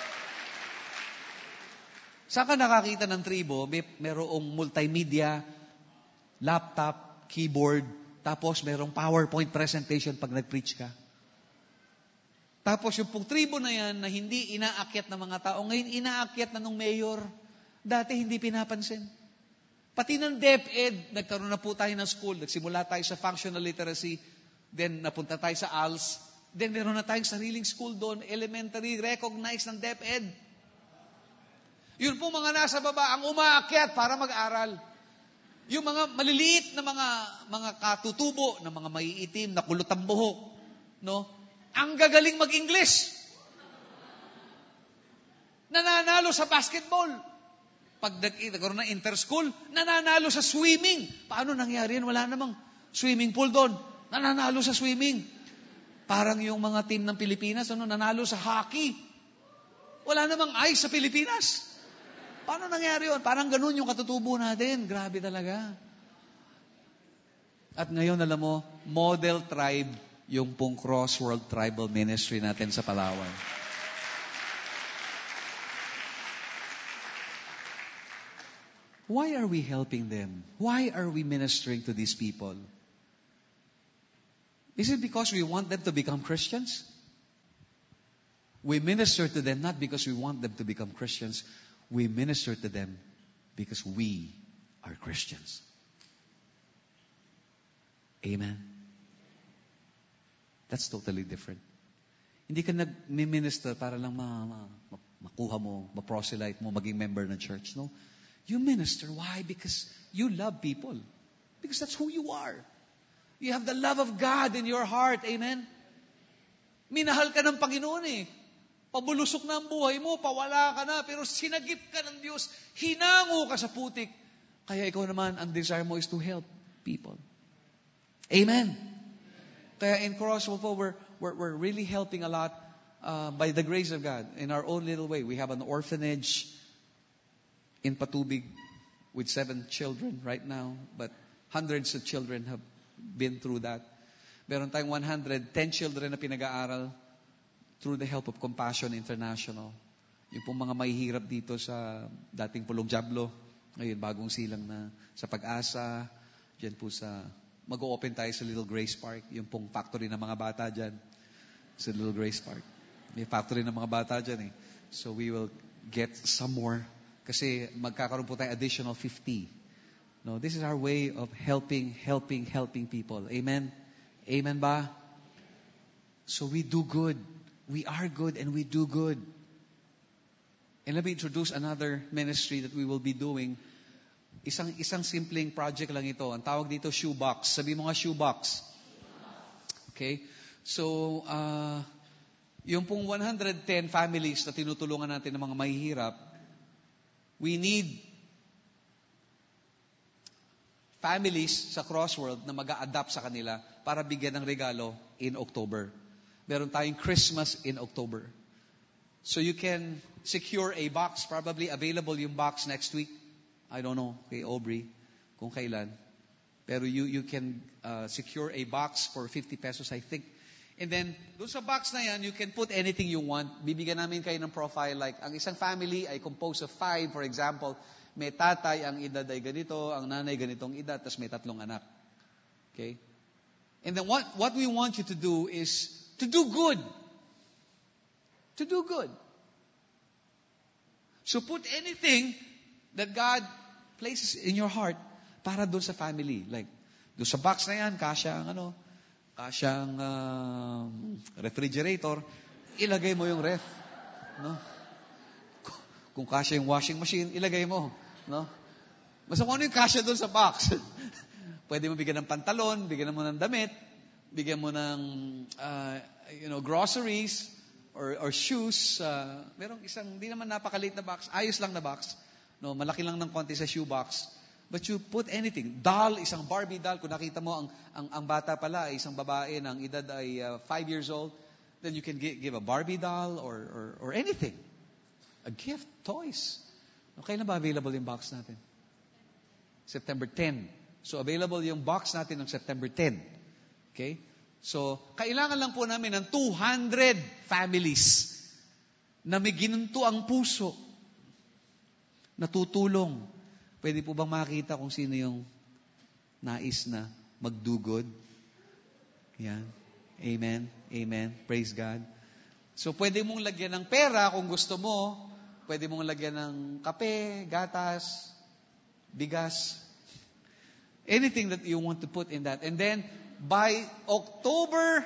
Saan ka nakakita ng tribo? Merong multimedia, laptop, keyboard, tapos merong PowerPoint presentation pag nag-preach ka. Tapos yung pong tribo na yan na hindi inaakyat ng mga tao, ngayon inaakyat na nung mayor. Dati hindi pinapansin. Pati ng DepEd, nagkaroon na po tayo ng school. Nagsimula tayo sa functional literacy. Then, napunta tayo sa ALS. Then, meron na tayong sariling school doon. Elementary, recognized ng DepEd. Yun po mga nasa baba, ang umaakyat para mag-aral. Yung mga maliliit na mga katutubo, na mga maiitim, na kulot ang buhok, no? Ang gagaling mag-English. Nananalo sa basketball. Pag nagkaroon ng inter-school, nananalo sa swimming. Paano nangyari yan? Wala namang swimming pool doon. Nananalo sa swimming. Parang yung mga team ng Pilipinas, nanalo sa hockey. Wala namang ice sa Pilipinas. Paano nangyari yun? Parang ganun yung katutubo natin. Grabe talaga. At ngayon, alam mo, model tribe yung pong Cross World Tribal Ministry natin sa Palawan. Why are we helping them? Why are we ministering to these people? Is it because we want them to become Christians? We minister to them not because we want them to become Christians. We minister to them because we are Christians. Amen? That's totally different. Hindi ka nag-minister para lang makuha mo, ma-proselyte mo, maging member ng church. No? You minister. Why? Because you love people. Because that's who you are. You have the love of God in your heart. Amen? Minahal ka ng Panginoon eh. Pabulusok na ang buhay mo, pawala ka na, pero sinagip ka ng Diyos, hinango ka sa putik. Kaya ikaw naman, ang desire mo is to help people. Amen? Kaya in Crosswalk, we're really helping a lot by the grace of God in our own little way. We have an orphanage in Patubig with 7 children right now, but hundreds of children have been through that. Meron tayong 110 children na pinag-aaral through the help of Compassion International. Yung pong mga mahihirap dito sa dating Pulong Diablo, ngayon bagong silang na sa Pag-asa, dyan po sa, mag-open tayo sa Little Grace Park, yung pong factory ng mga bata dyan, sa Little Grace Park. May factory ng mga bata dyan eh. So we will get some more, kasi magkakaroon po tayo additional 50. No, this is our way of helping people. Amen? Amen ba? So we do good. We are good and we do good. And let me introduce another ministry that we will be doing. Isang simpleng project lang ito. Ang tawag dito, shoebox. Sabi mo nga, shoebox. Okay? So, yung pong 110 families na tinutulungan natin ng mga mahihirap, we need families sa Crossworld na mag-a-adapt sa kanila para bigyan ng regalo in October. Meron tayong Christmas in October. So you can secure a box, probably available yung box next week. I don't know, kay Aubrey, kung kailan. Pero you can secure a box for 50 pesos, I think. And then, doon sa box na yan, you can put anything you want. Bibigyan namin kayo ng profile. Like, ang isang family ay composed of 5, for example. May tatay, ang edad ay ganito, ang nanay ganitong edad, tapos may 3 anak. Okay? And then what we want you to do is to do good. To do good. So put anything that God places in your heart para doon sa family. Like, doon sa box na yan, kasya ang refrigerator, ilagay mo yung ref. No? Kung kasya yung washing machine, ilagay mo. No? Basta kung ano yung kasya doon sa box. Pwede mo bigyan ng pantalon, bigyan mo ng damit, bigyan mo ng groceries or shoes. Merong isang, di naman napakaliit na box, ayos lang na box. No, malaki lang ng konti sa shoe box. But you put anything. Doll, isang Barbie doll. Kung nakita mo, ang bata pala ay isang babae na ang edad ay 5 years old, then you can give a Barbie doll or anything. A gift, toys. Kailan ba available yung box natin? September 10. So available yung box natin ng September 10. Okay? So, kailangan lang po namin ng 200 families na may ginunto ang puso, natutulong. Pwede po bang makita kung sino yung nais na magdugod? Yan. Amen. Amen. Praise God. So, pwede mong lagyan ng pera kung gusto mo. Pwede mong lagyan ng kape, gatas, bigas. Anything that you want to put in that. And then, by October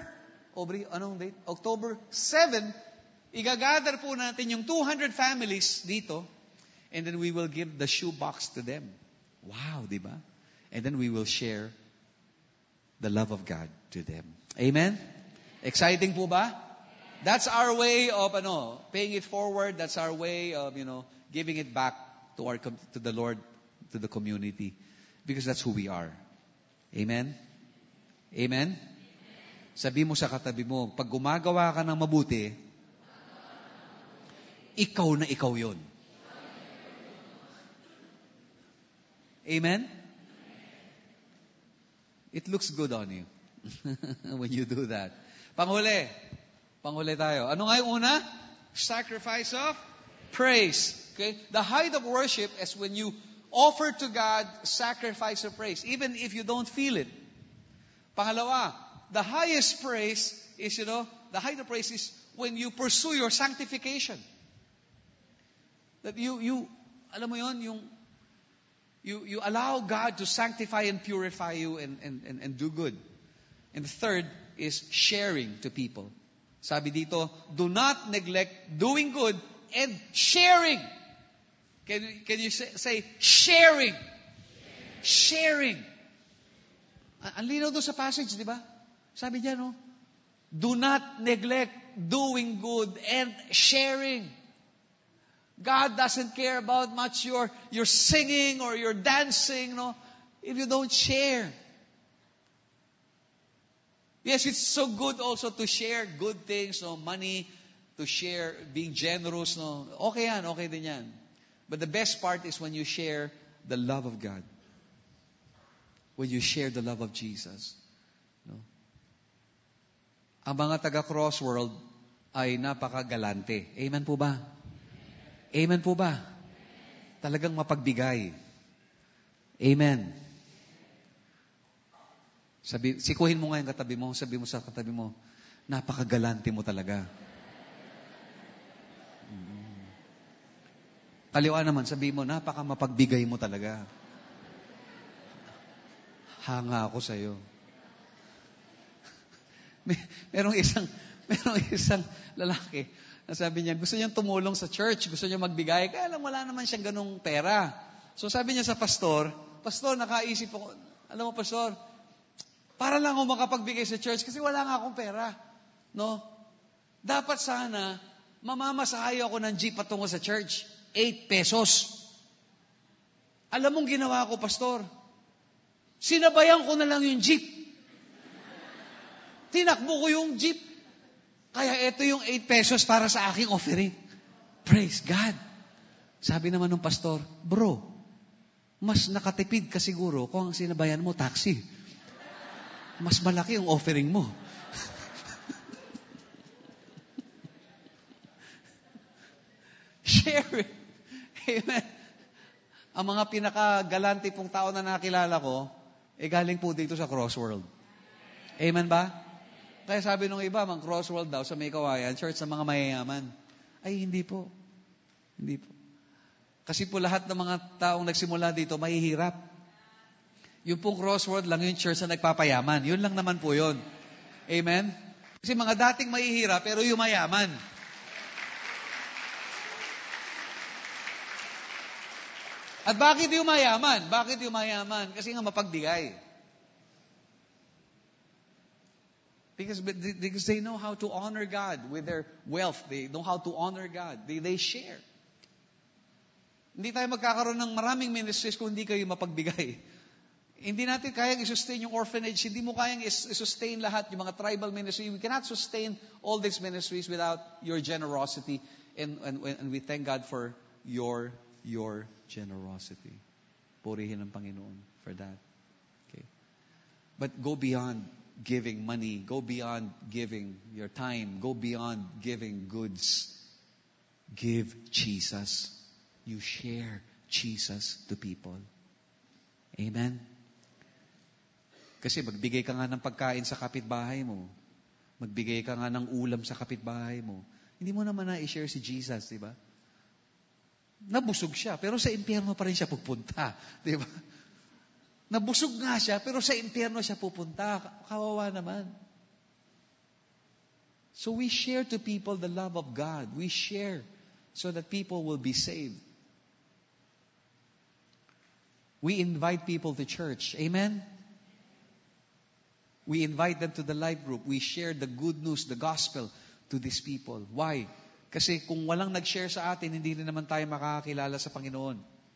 7, igagather po natin yung 200 families dito, and then we will give the shoebox to them. Wow, di ba? And then we will share the love of God to them. Amen? Exciting po ba? That's our way of paying it forward. That's our way of giving it back to the Lord, to the community, because that's who we are. Amen? Amen? Sabi mo sa katabi mo, pag gumagawa ka ng mabuti, ikaw na ikaw yun. Amen? It looks good on you when you do that. Panghuli tayo. Ano nga yung una? Sacrifice of praise. Okay? The height of worship is when you offer to God sacrifice of praise, even if you don't feel it. Pangalawa, the highest praise is, the height of praise is when you pursue your sanctification. That you alam mo yun, you allow God to sanctify and purify you and do good. And the third is sharing to people. Sabi dito, do not neglect doing good and sharing. Can you say sharing? Sharing. Ang linaw doon sa passage, di ba? Sabi niya, do not neglect doing good and sharing. God doesn't care about much your singing or your dancing, if you don't share. Yes, it's so good also to share good things, money, to share, being generous, Okay yan, okay din yan. But the best part is when you share the love of God. When you share the love of Jesus. Ang mga taga-Crossworld ay napakagalante. Amen po ba? Amen po ba? Talagang mapagbigay. Amen. Sikuhin mo nga yung katabi mo, sabi mo sa katabi mo, napakagalante mo talaga. Kaliwa naman, sabi mo, napakamapagbigay mo talaga. Hanga ako sa'yo. Merong isang lalaki, na sabi niya, gusto niyang tumulong sa church, gusto niya magbigay, kaya lang wala naman siyang ganung pera. So sabi niya sa pastor, nakaisip ako, alam mo pastor, para lang ako makapagbigay sa church kasi wala nga akong pera. Dapat sana, mamamasahay ako ng jeep patungo sa church. 8 pesos. Alam mong ginawa ko, pastor? Sinabayan ko na lang yung jeep. Tinakbo ko yung jeep. Kaya ito yung 8 pesos para sa aking offering. Praise God. Sabi naman ng pastor, bro, mas nakatipid ka siguro kung ang sinabayan mo, taxi. Mas malaki yung offering mo. Share it. Amen. Ang mga pinakagalante pong tao na nakilala ko, galing po dito sa Crossworld. Amen ba? Kaya sabi nung iba, mang Crossworld daw sa may kawayan, church sa mga mayayaman. Ay, hindi po. Hindi po. Kasi po lahat ng mga taong nagsimula dito, mahihirap. Yung pong Crossworld lang yung church na nagpapayaman. Yun lang naman po yun. Amen? Kasi mga dating mahihirap, pero yung mayaman. At bakit yung mayaman? Bakit yung mayaman? Kasi nga mapagbigay. Because they know how to honor God with their wealth. They know how to honor God. They share. Hindi tayo magkakaroon ng maraming ministries kung hindi kayo mapagbigay. Hindi natin kayang i-sustain yung orphanage. Hindi mo kayang i-sustain lahat yung mga tribal ministry. We cannot sustain all these ministries without your generosity. And we thank God for your generosity. Purihin ang Panginoon for that. Okay. But go beyond giving money. Go beyond giving your time. Go beyond giving goods. Give Jesus. You share Jesus to people. Amen? Kasi magbigay ka nga ng pagkain sa kapitbahay mo. Magbigay ka nga ng ulam sa kapitbahay mo. Hindi mo naman na-i-share si Jesus, di ba? Nabusog siya, pero sa impyerno pa rin siya pupunta. Di ba? Nabusog nga siya, pero sa impyerno siya pupunta. Kawawa naman. So we share to people the love of God. We share so that people will be saved. We invite people to church. Amen? We invite them to the life group. We share the good news, the gospel to these people. Why? Kasi kung walang nag-share sa atin, hindi rin naman tayo makakakilala sa Panginoon.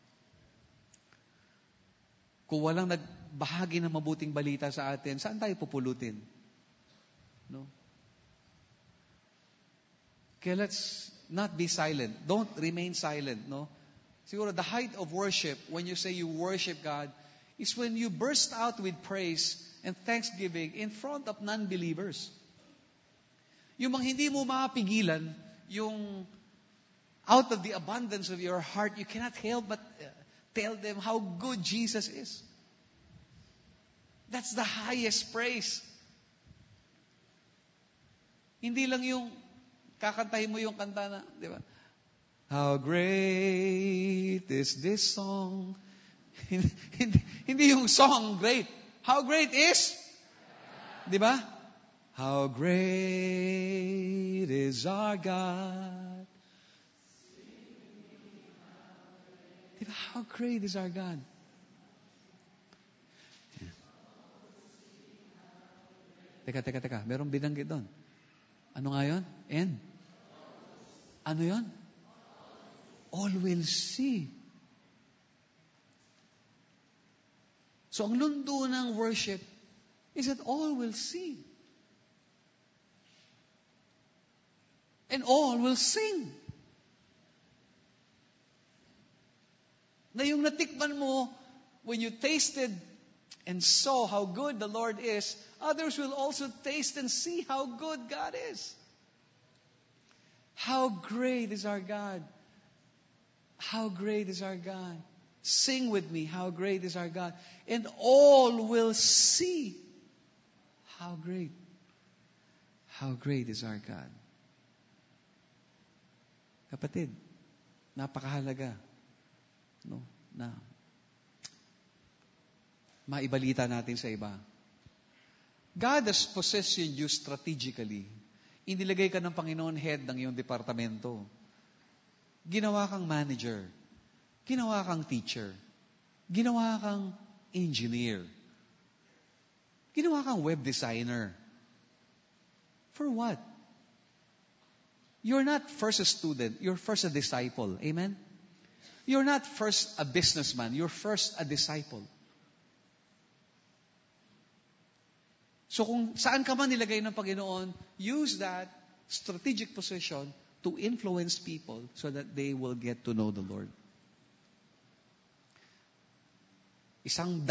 Kung walang nagbahagi ng mabuting balita sa atin, saan tayo pupulutin? No? Kaya let's not be silent. Don't remain silent. No? Siguro the height of worship, when you say you worship God, is when you burst out with praise and thanksgiving in front of non-believers. Yung mga hindi mo mapigilan, yung out of the abundance of your heart, you cannot help but tell them how good Jesus is. That's the highest praise. Hindi lang yung kakantahin mo yung kanta na, di ba? How great is this song? Hindi yung song great. How great is? Di ba? How great is our God. Di ba? How great is our God. Teka. Merong binanggit doon. Ano nga yun? And? Ano yun? All will see. So, ang lundo ng worship is that all will see. And all will sing. Na yung natikman mo, when you tasted and saw how good the Lord is, others will also taste and see how good God is. How great is our God. How great is our God. Sing with me, how great is our God. And all will see how great is our God. Kapatid, napakahalaga, no, na maibalita natin sa iba. God has positioned you strategically. Inilagay ka ng Panginoon head ng iyong departamento. Ginawa kang manager. Ginawa kang teacher. Ginawa kang engineer. Ginawa kang web designer. For what? You're not first a student. You're first a disciple. Amen? You're not first a businessman. You're first a disciple. So kung saan ka man nilagay ng Panginoon, use that strategic position to influence people so that they will get to know the Lord. 100,000,000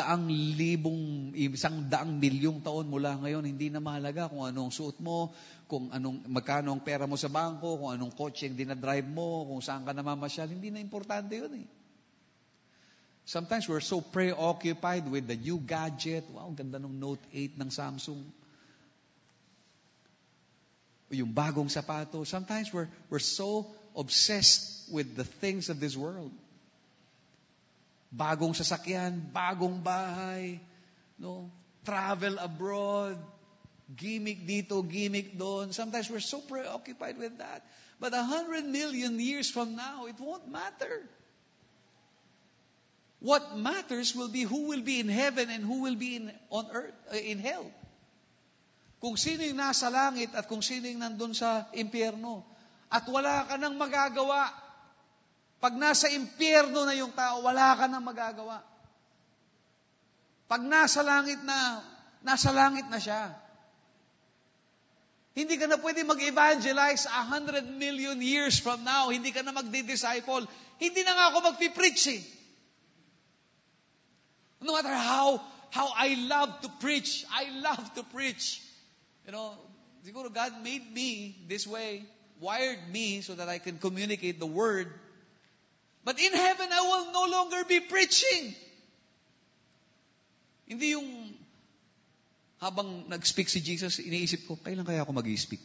taon mula ngayon, hindi na mahalaga kung anong suot mo, kung magkano ang pera mo sa bangko, kung anong kotse ang dinadrive mo, kung saan ka namamasyal. Hindi na importante yun eh. Sometimes we're so preoccupied with the new gadget. Wow, ganda ng Note 8 ng Samsung. Yung bagong sapato. Sometimes we're so obsessed with the things of this world. Bagong sasakyan, bagong bahay, no? Travel abroad, gimmick dito, gimmick doon. Sometimes we're so preoccupied with that. But 100 million years from now, it won't matter. What matters will be who will be in heaven and who will be on earth, in hell. Kung sino yung nasa langit at kung sino yung nandun sa impyerno. At wala ka nang magagawa. Pag nasa impyerno na yung tao, wala ka nang magagawa. Pag nasa langit na siya. Hindi ka na pwede mag-evangelize 100 million years from now. Hindi ka na magdi-disciple. Hindi na nga ako magpipreach eh. No matter how I love to preach. I love to preach. You know, siguro God made me this way, wired me so that I can communicate the word. But in heaven, I will no longer be preaching. Hindi yung habang nag-speak si Jesus, iniisip ko, kailan kaya ako mag-i-speak?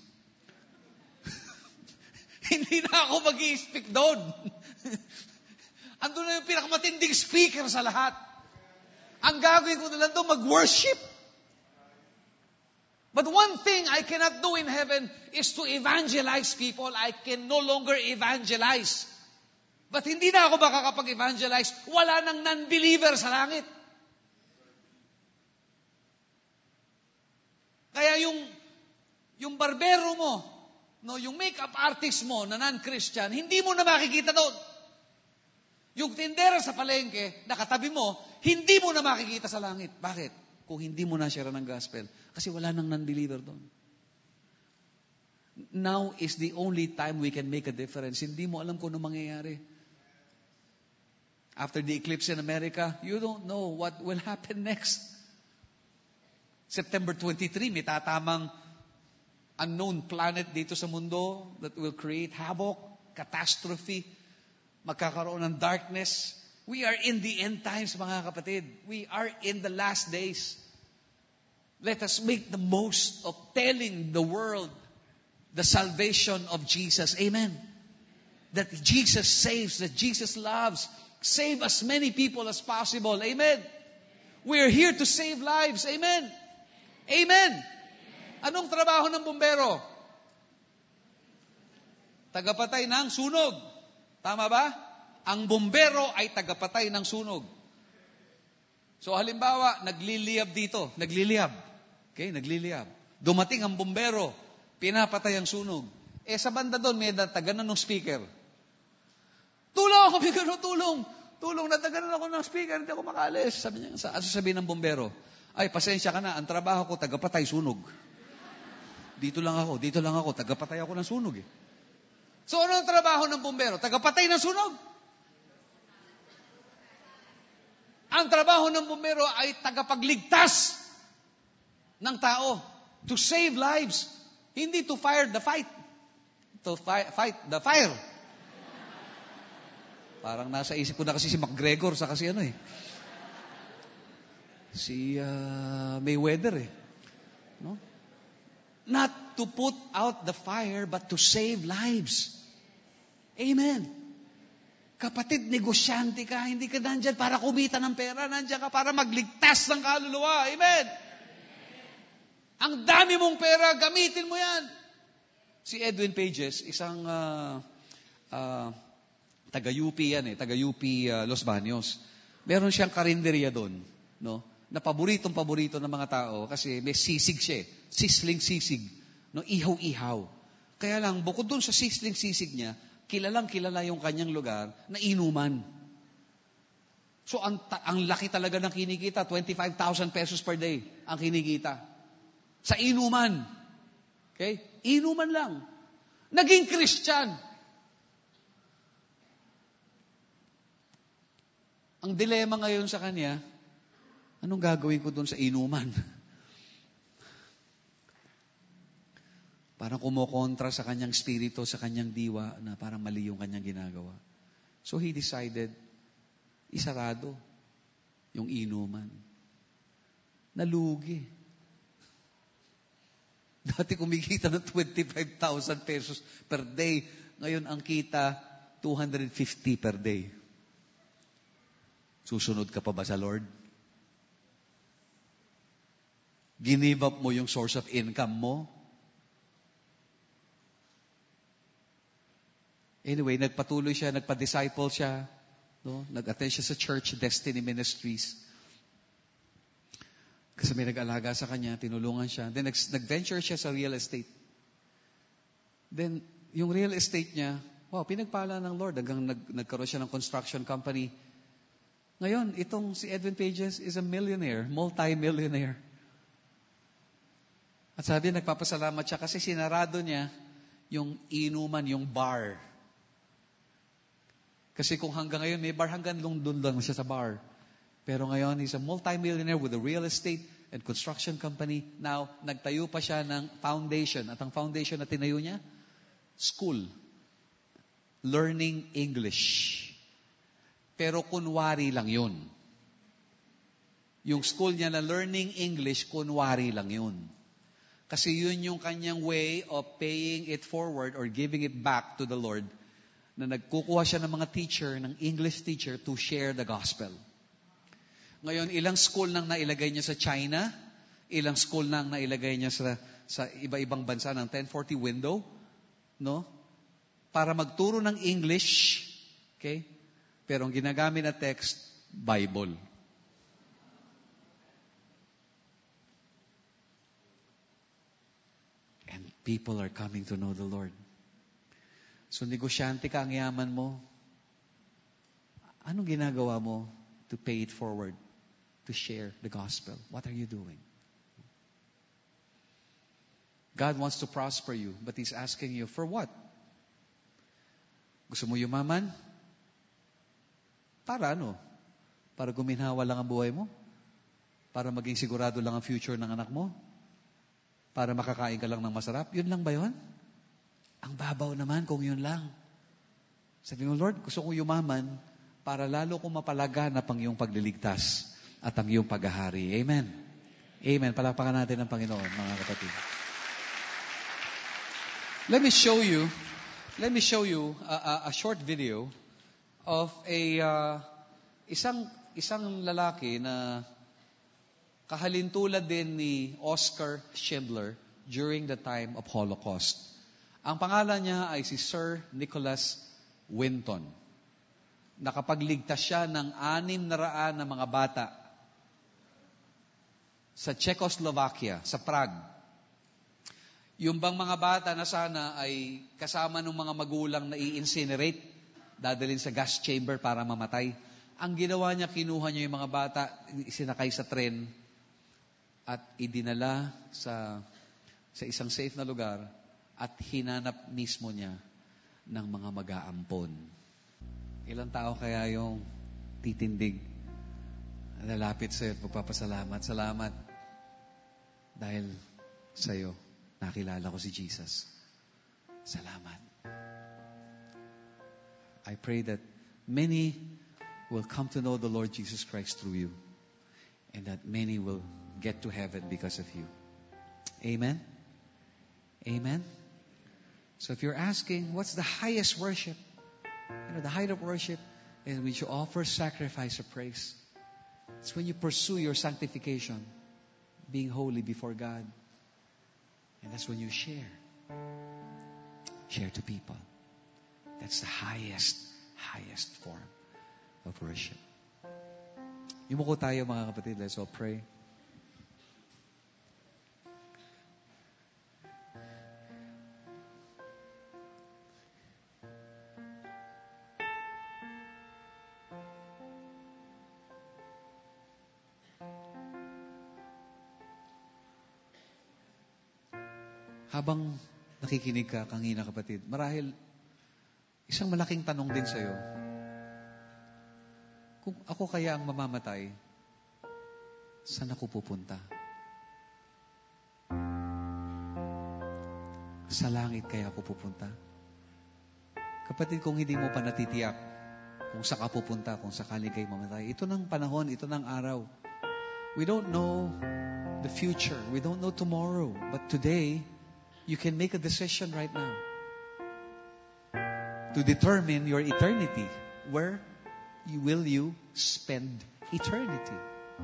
Hindi na ako mag-i-speak doon. Andun na yung pinakamatinding speaker sa lahat. Ang gagawin ko na lang doon, mag-worship. But one thing I cannot do in heaven is to evangelize people. I can no longer evangelize. But hindi na ako makakapag-evangelize. Wala nang non-believer sa langit. Kaya yung barbero mo, no, yung makeup artist mo na non-Christian, hindi mo na makikita doon. Yung tindera sa palengke, nakatabi mo, hindi mo na makikita sa langit. Bakit? Kung hindi mo na share ng gospel. Kasi wala nang non-believer doon. Now is the only time we can make a difference. Hindi mo alam kung ano mangyayari. After the eclipse in America, you don't know what will happen next. September 23, may tatamang unknown planet dito sa mundo that will create havoc, catastrophe, magkakaroon ng darkness. We are in the end times, mga kapatid. We are in the last days. Let us make the most of telling the world the salvation of Jesus. Amen. That Jesus saves, that Jesus loves. Save as many people as possible. Amen. We are here to save lives. Amen. Amen. Anong trabaho ng bumbero? Tagapatay ng sunog. Tama ba? Ang bumbero ay tagapatay ng sunog. So halimbawa, nagliliyab dito. Nagliliyab. Okay, nagliliyab. Dumating ang bumbero, pinapatay ang sunog. Sa banda doon, may nataganan ng speaker. Tulong ako, bigyan tulong. Tulong, nataganan ako ng speaker, hindi ako makaalis. Sabi niya, ano sabihin ng bumbero? Ay, pasensya ka na, ang trabaho ko, tagapatay sunog. Dito lang ako, tagapatay ako ng sunog eh. So ano ang trabaho ng bumbero? Tagapatay ng sunog. Ang trabaho ng bumbero ay tagapagligtas ng tao. To save lives. Hindi to fire the fight. To fight the fire. Parang nasa isip ko na kasi si McGregor sa kasi ano eh. Si Mayweather eh. No? Not to put out the fire, but to save lives. Amen. Kapatid, negosyante ka. Hindi ka nandyan para kumita ng pera. Nandyan ka para magligtas ng kaluluwa. Amen. Ang dami mong pera, gamitin mo yan. Si Edwin Pages, isang taga-UP yan eh. Taga-UP Los Baños. Meron siyang karinderya doon. No? Na paboritong-paborito ng mga tao kasi may sisig siya. Sisling sisig. No, ihaw-ihaw. Kaya lang, bukod doon sa sisling sisig niya, kilalang-kilala yung kanyang lugar na inuman. So, ang laki talaga ng kinikita. 25,000 pesos per day ang kinikita. Sa inuman. Okay? Inuman lang. Naging Christian. Ang dilema ngayon sa kanya, anong gagawin ko doon sa inuman? Parang kumokontra sa kanyang spirito, sa kanyang diwa, na parang mali yung kanyang ginagawa. So he decided, isarado yung inuman. Nalugi. Dati kumikita ng 25,000 pesos per day. Ngayon ang kita, 250 per day. Susunod ka pa ba sa Lord? Give up mo yung source of income mo? Anyway, nagpatuloy siya, nagpa-disciple siya. No? Nag-attend siya sa church, Destiny Ministries. Kasi may nag-alaga sa kanya, tinulungan siya. Then nag-venture siya sa real estate. Then, yung real estate niya, pinagpala ng Lord hanggang nagkaroon siya ng construction company. Ngayon, itong si Edwin Pages is a millionaire, multi-millionaire. At sabi, nagpapasalamat siya kasi sinarado niya yung inuman, yung bar. Kasi kung hanggang ngayon may bar, hanggang doon lang siya sa bar. Pero ngayon, he's a multi-millionaire with a real estate and construction company. Now, nagtayo pa siya ng foundation. At ang foundation na tinayo niya, school. Learning English. Pero kunwari lang yun. Yung school niya na Learning English, kunwari lang yun. Kasi yun yung kanyang way of paying it forward or giving it back to the Lord, na nagkukuha siya ng mga teacher, ng English teacher, to share the gospel. Ngayon, ilang school nang nailagay niya sa China, ilang school nang nailagay niya sa iba-ibang bansa ng 1040 window, no? Para magturo ng English, okay? Pero ang ginagamit na text, Bible. And people are coming to know the Lord. So, negosyante ka ang yaman mo. Anong ginagawa mo to pay it forward? To share the gospel. What are you doing? God wants to prosper you, but He's asking you, for what? Gusto mo yumaman? Para ano? Para guminhawa lang ang buhay mo? Para maging sigurado lang ang future ng anak mo? Para makakain ka lang ng masarap? Yun lang ba yun? Ang babaw naman kung yun lang. Sabi mo, Lord, gusto ko yumaman para lalo kong mapalaganap ang iyong pagliligtas at ang iyong paghahari. Amen. Amen. Palakpakan natin ang Panginoon, mga kapatid. Let me show you a short video of isang lalaki na kahalintulad din ni Oskar Schindler during the time of Holocaust. Ang pangalan niya ay si Sir Nicholas Winton. Nakapagligtas siya ng 600 na mga bata sa Czechoslovakia, sa Prague. Yung bang mga bata na sana ay kasama ng mga magulang na i-incinerate, dadalhin sa gas chamber para mamatay. Ang ginawa niya, kinuha niya yung mga bata, isinakay sa tren, at idinala sa isang safe na lugar, at hinanap mismo niya ng mga mag-aampon. Ilang tao kaya yung titindig, lalapit sa'yo at magpapasalamat. Salamat. Dahil sa'yo, nakilala ko si Jesus. Salamat. I pray that many will come to know the Lord Jesus Christ through you, and that many will get to heaven because of you. Amen? Amen? So if you're asking, what's the highest worship? The height of worship is when you offer sacrifice of praise. It's when you pursue your sanctification, being holy before God. And that's when you share. Share to people. That's the highest form of worship. Yumuko tayo, mga kapatid. Let's all pray. Habang nakikinig ka, kanina kapatid, marahil isang malaking tanong din sa'yo. Kung ako kaya ang mamamatay, saan ako pupunta? Sa langit kaya ako pupunta? Kapatid, kung hindi mo pa natitiyak kung saan ka pupunta, kung sakaling kayo mamatay, ito ng panahon, ito ng araw. We don't know the future. We don't know tomorrow. But today, you can make a decision right now to determine your eternity. Where will you spend eternity?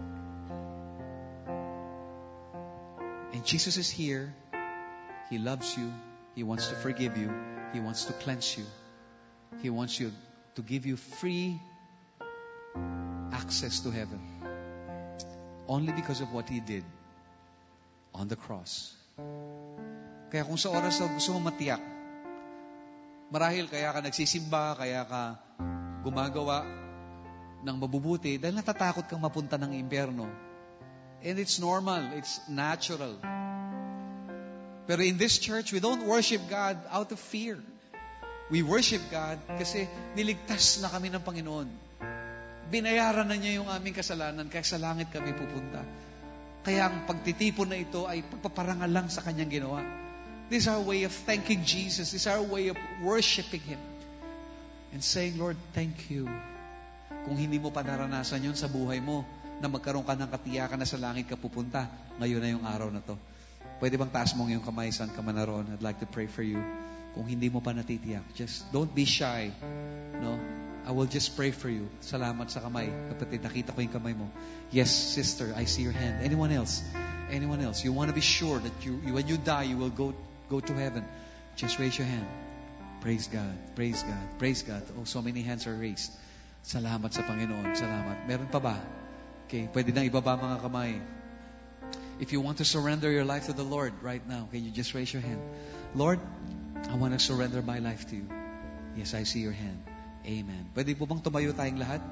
And Jesus is here. He loves you. He wants to forgive you. He wants to cleanse you. He wants you to give you free access to heaven. Only because of what He did on the cross. Kaya kung sa oras na gusto mo matiyak, marahil kaya ka nagsisimba, kaya ka gumagawa ng mabubuti, dahil natatakot kang mapunta ng impyerno. And it's normal, it's natural. Pero in this church, we don't worship God out of fear. We worship God kasi niligtas na kami ng Panginoon. Binayaran na niya yung aming kasalanan, kaya sa langit kami pupunta. Kaya ang pagtitipon na ito ay pagpaparangal lang sa kanyang ginawa. This is our way of thanking Jesus. This is our way of worshiping Him. And saying, Lord, thank you. Kung hindi mo pa naranasan yun sa buhay mo, na magkaroon ka ng katiyakan na sa langit ka pupunta, ngayon na yung araw na to. Pwede bang taas mong yung kamay, saan ka man naroon? I'd like to pray for you. Kung hindi mo pa natitiyak, just don't be shy. No? I will just pray for you. Salamat sa kamay. Kapatid, nakita ko yung kamay mo. Yes, sister, I see your hand. Anyone else? Anyone else? You want to be sure that when you die, you will go to heaven. Just raise your hand. Praise God. Praise God. Praise God. Oh, so many hands are raised. Salamat sa Panginoon. Salamat. Meron pa ba? Okay, pwede nang ibaba mga kamay. If you want to surrender your life to the Lord right now, can you just raise your hand? Lord, I want to surrender my life to you. Yes, I see your hand. Amen. Pwede po bang tumayo tayong lahat?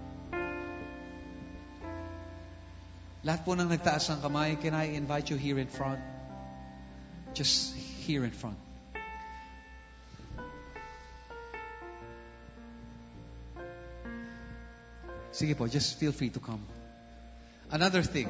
Lahat po nang nagtaas ng kamay, can I invite you here in front? Just here in front. Sige po, just feel free to come. Another thing.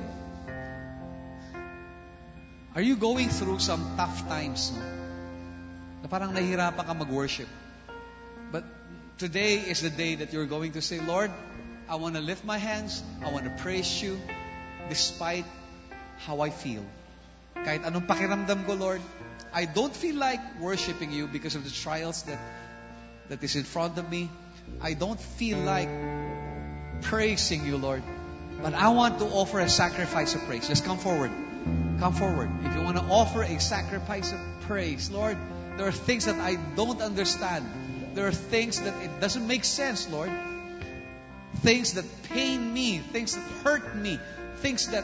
Are you going through some tough times? No? Na parang nahihirapan ka mag-worship. But today is the day that you're going to say, Lord, I want to lift my hands. I want to praise you despite how I feel. Kahit anong pakiramdam ko, Lord, I don't feel like worshiping you because of the trials that is in front of me. I don't feel like praising you, Lord. But I want to offer a sacrifice of praise. Just come forward. Come forward. If you want to offer a sacrifice of praise, Lord, there are things that I don't understand. There are things that it doesn't make sense, Lord. Things that pain me. Things that hurt me. Things that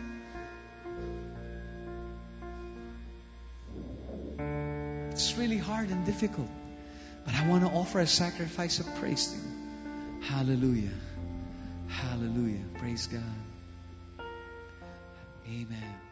it's really hard and difficult. But I want to offer a sacrifice of praise to you. Hallelujah. Hallelujah. Praise God. Amen.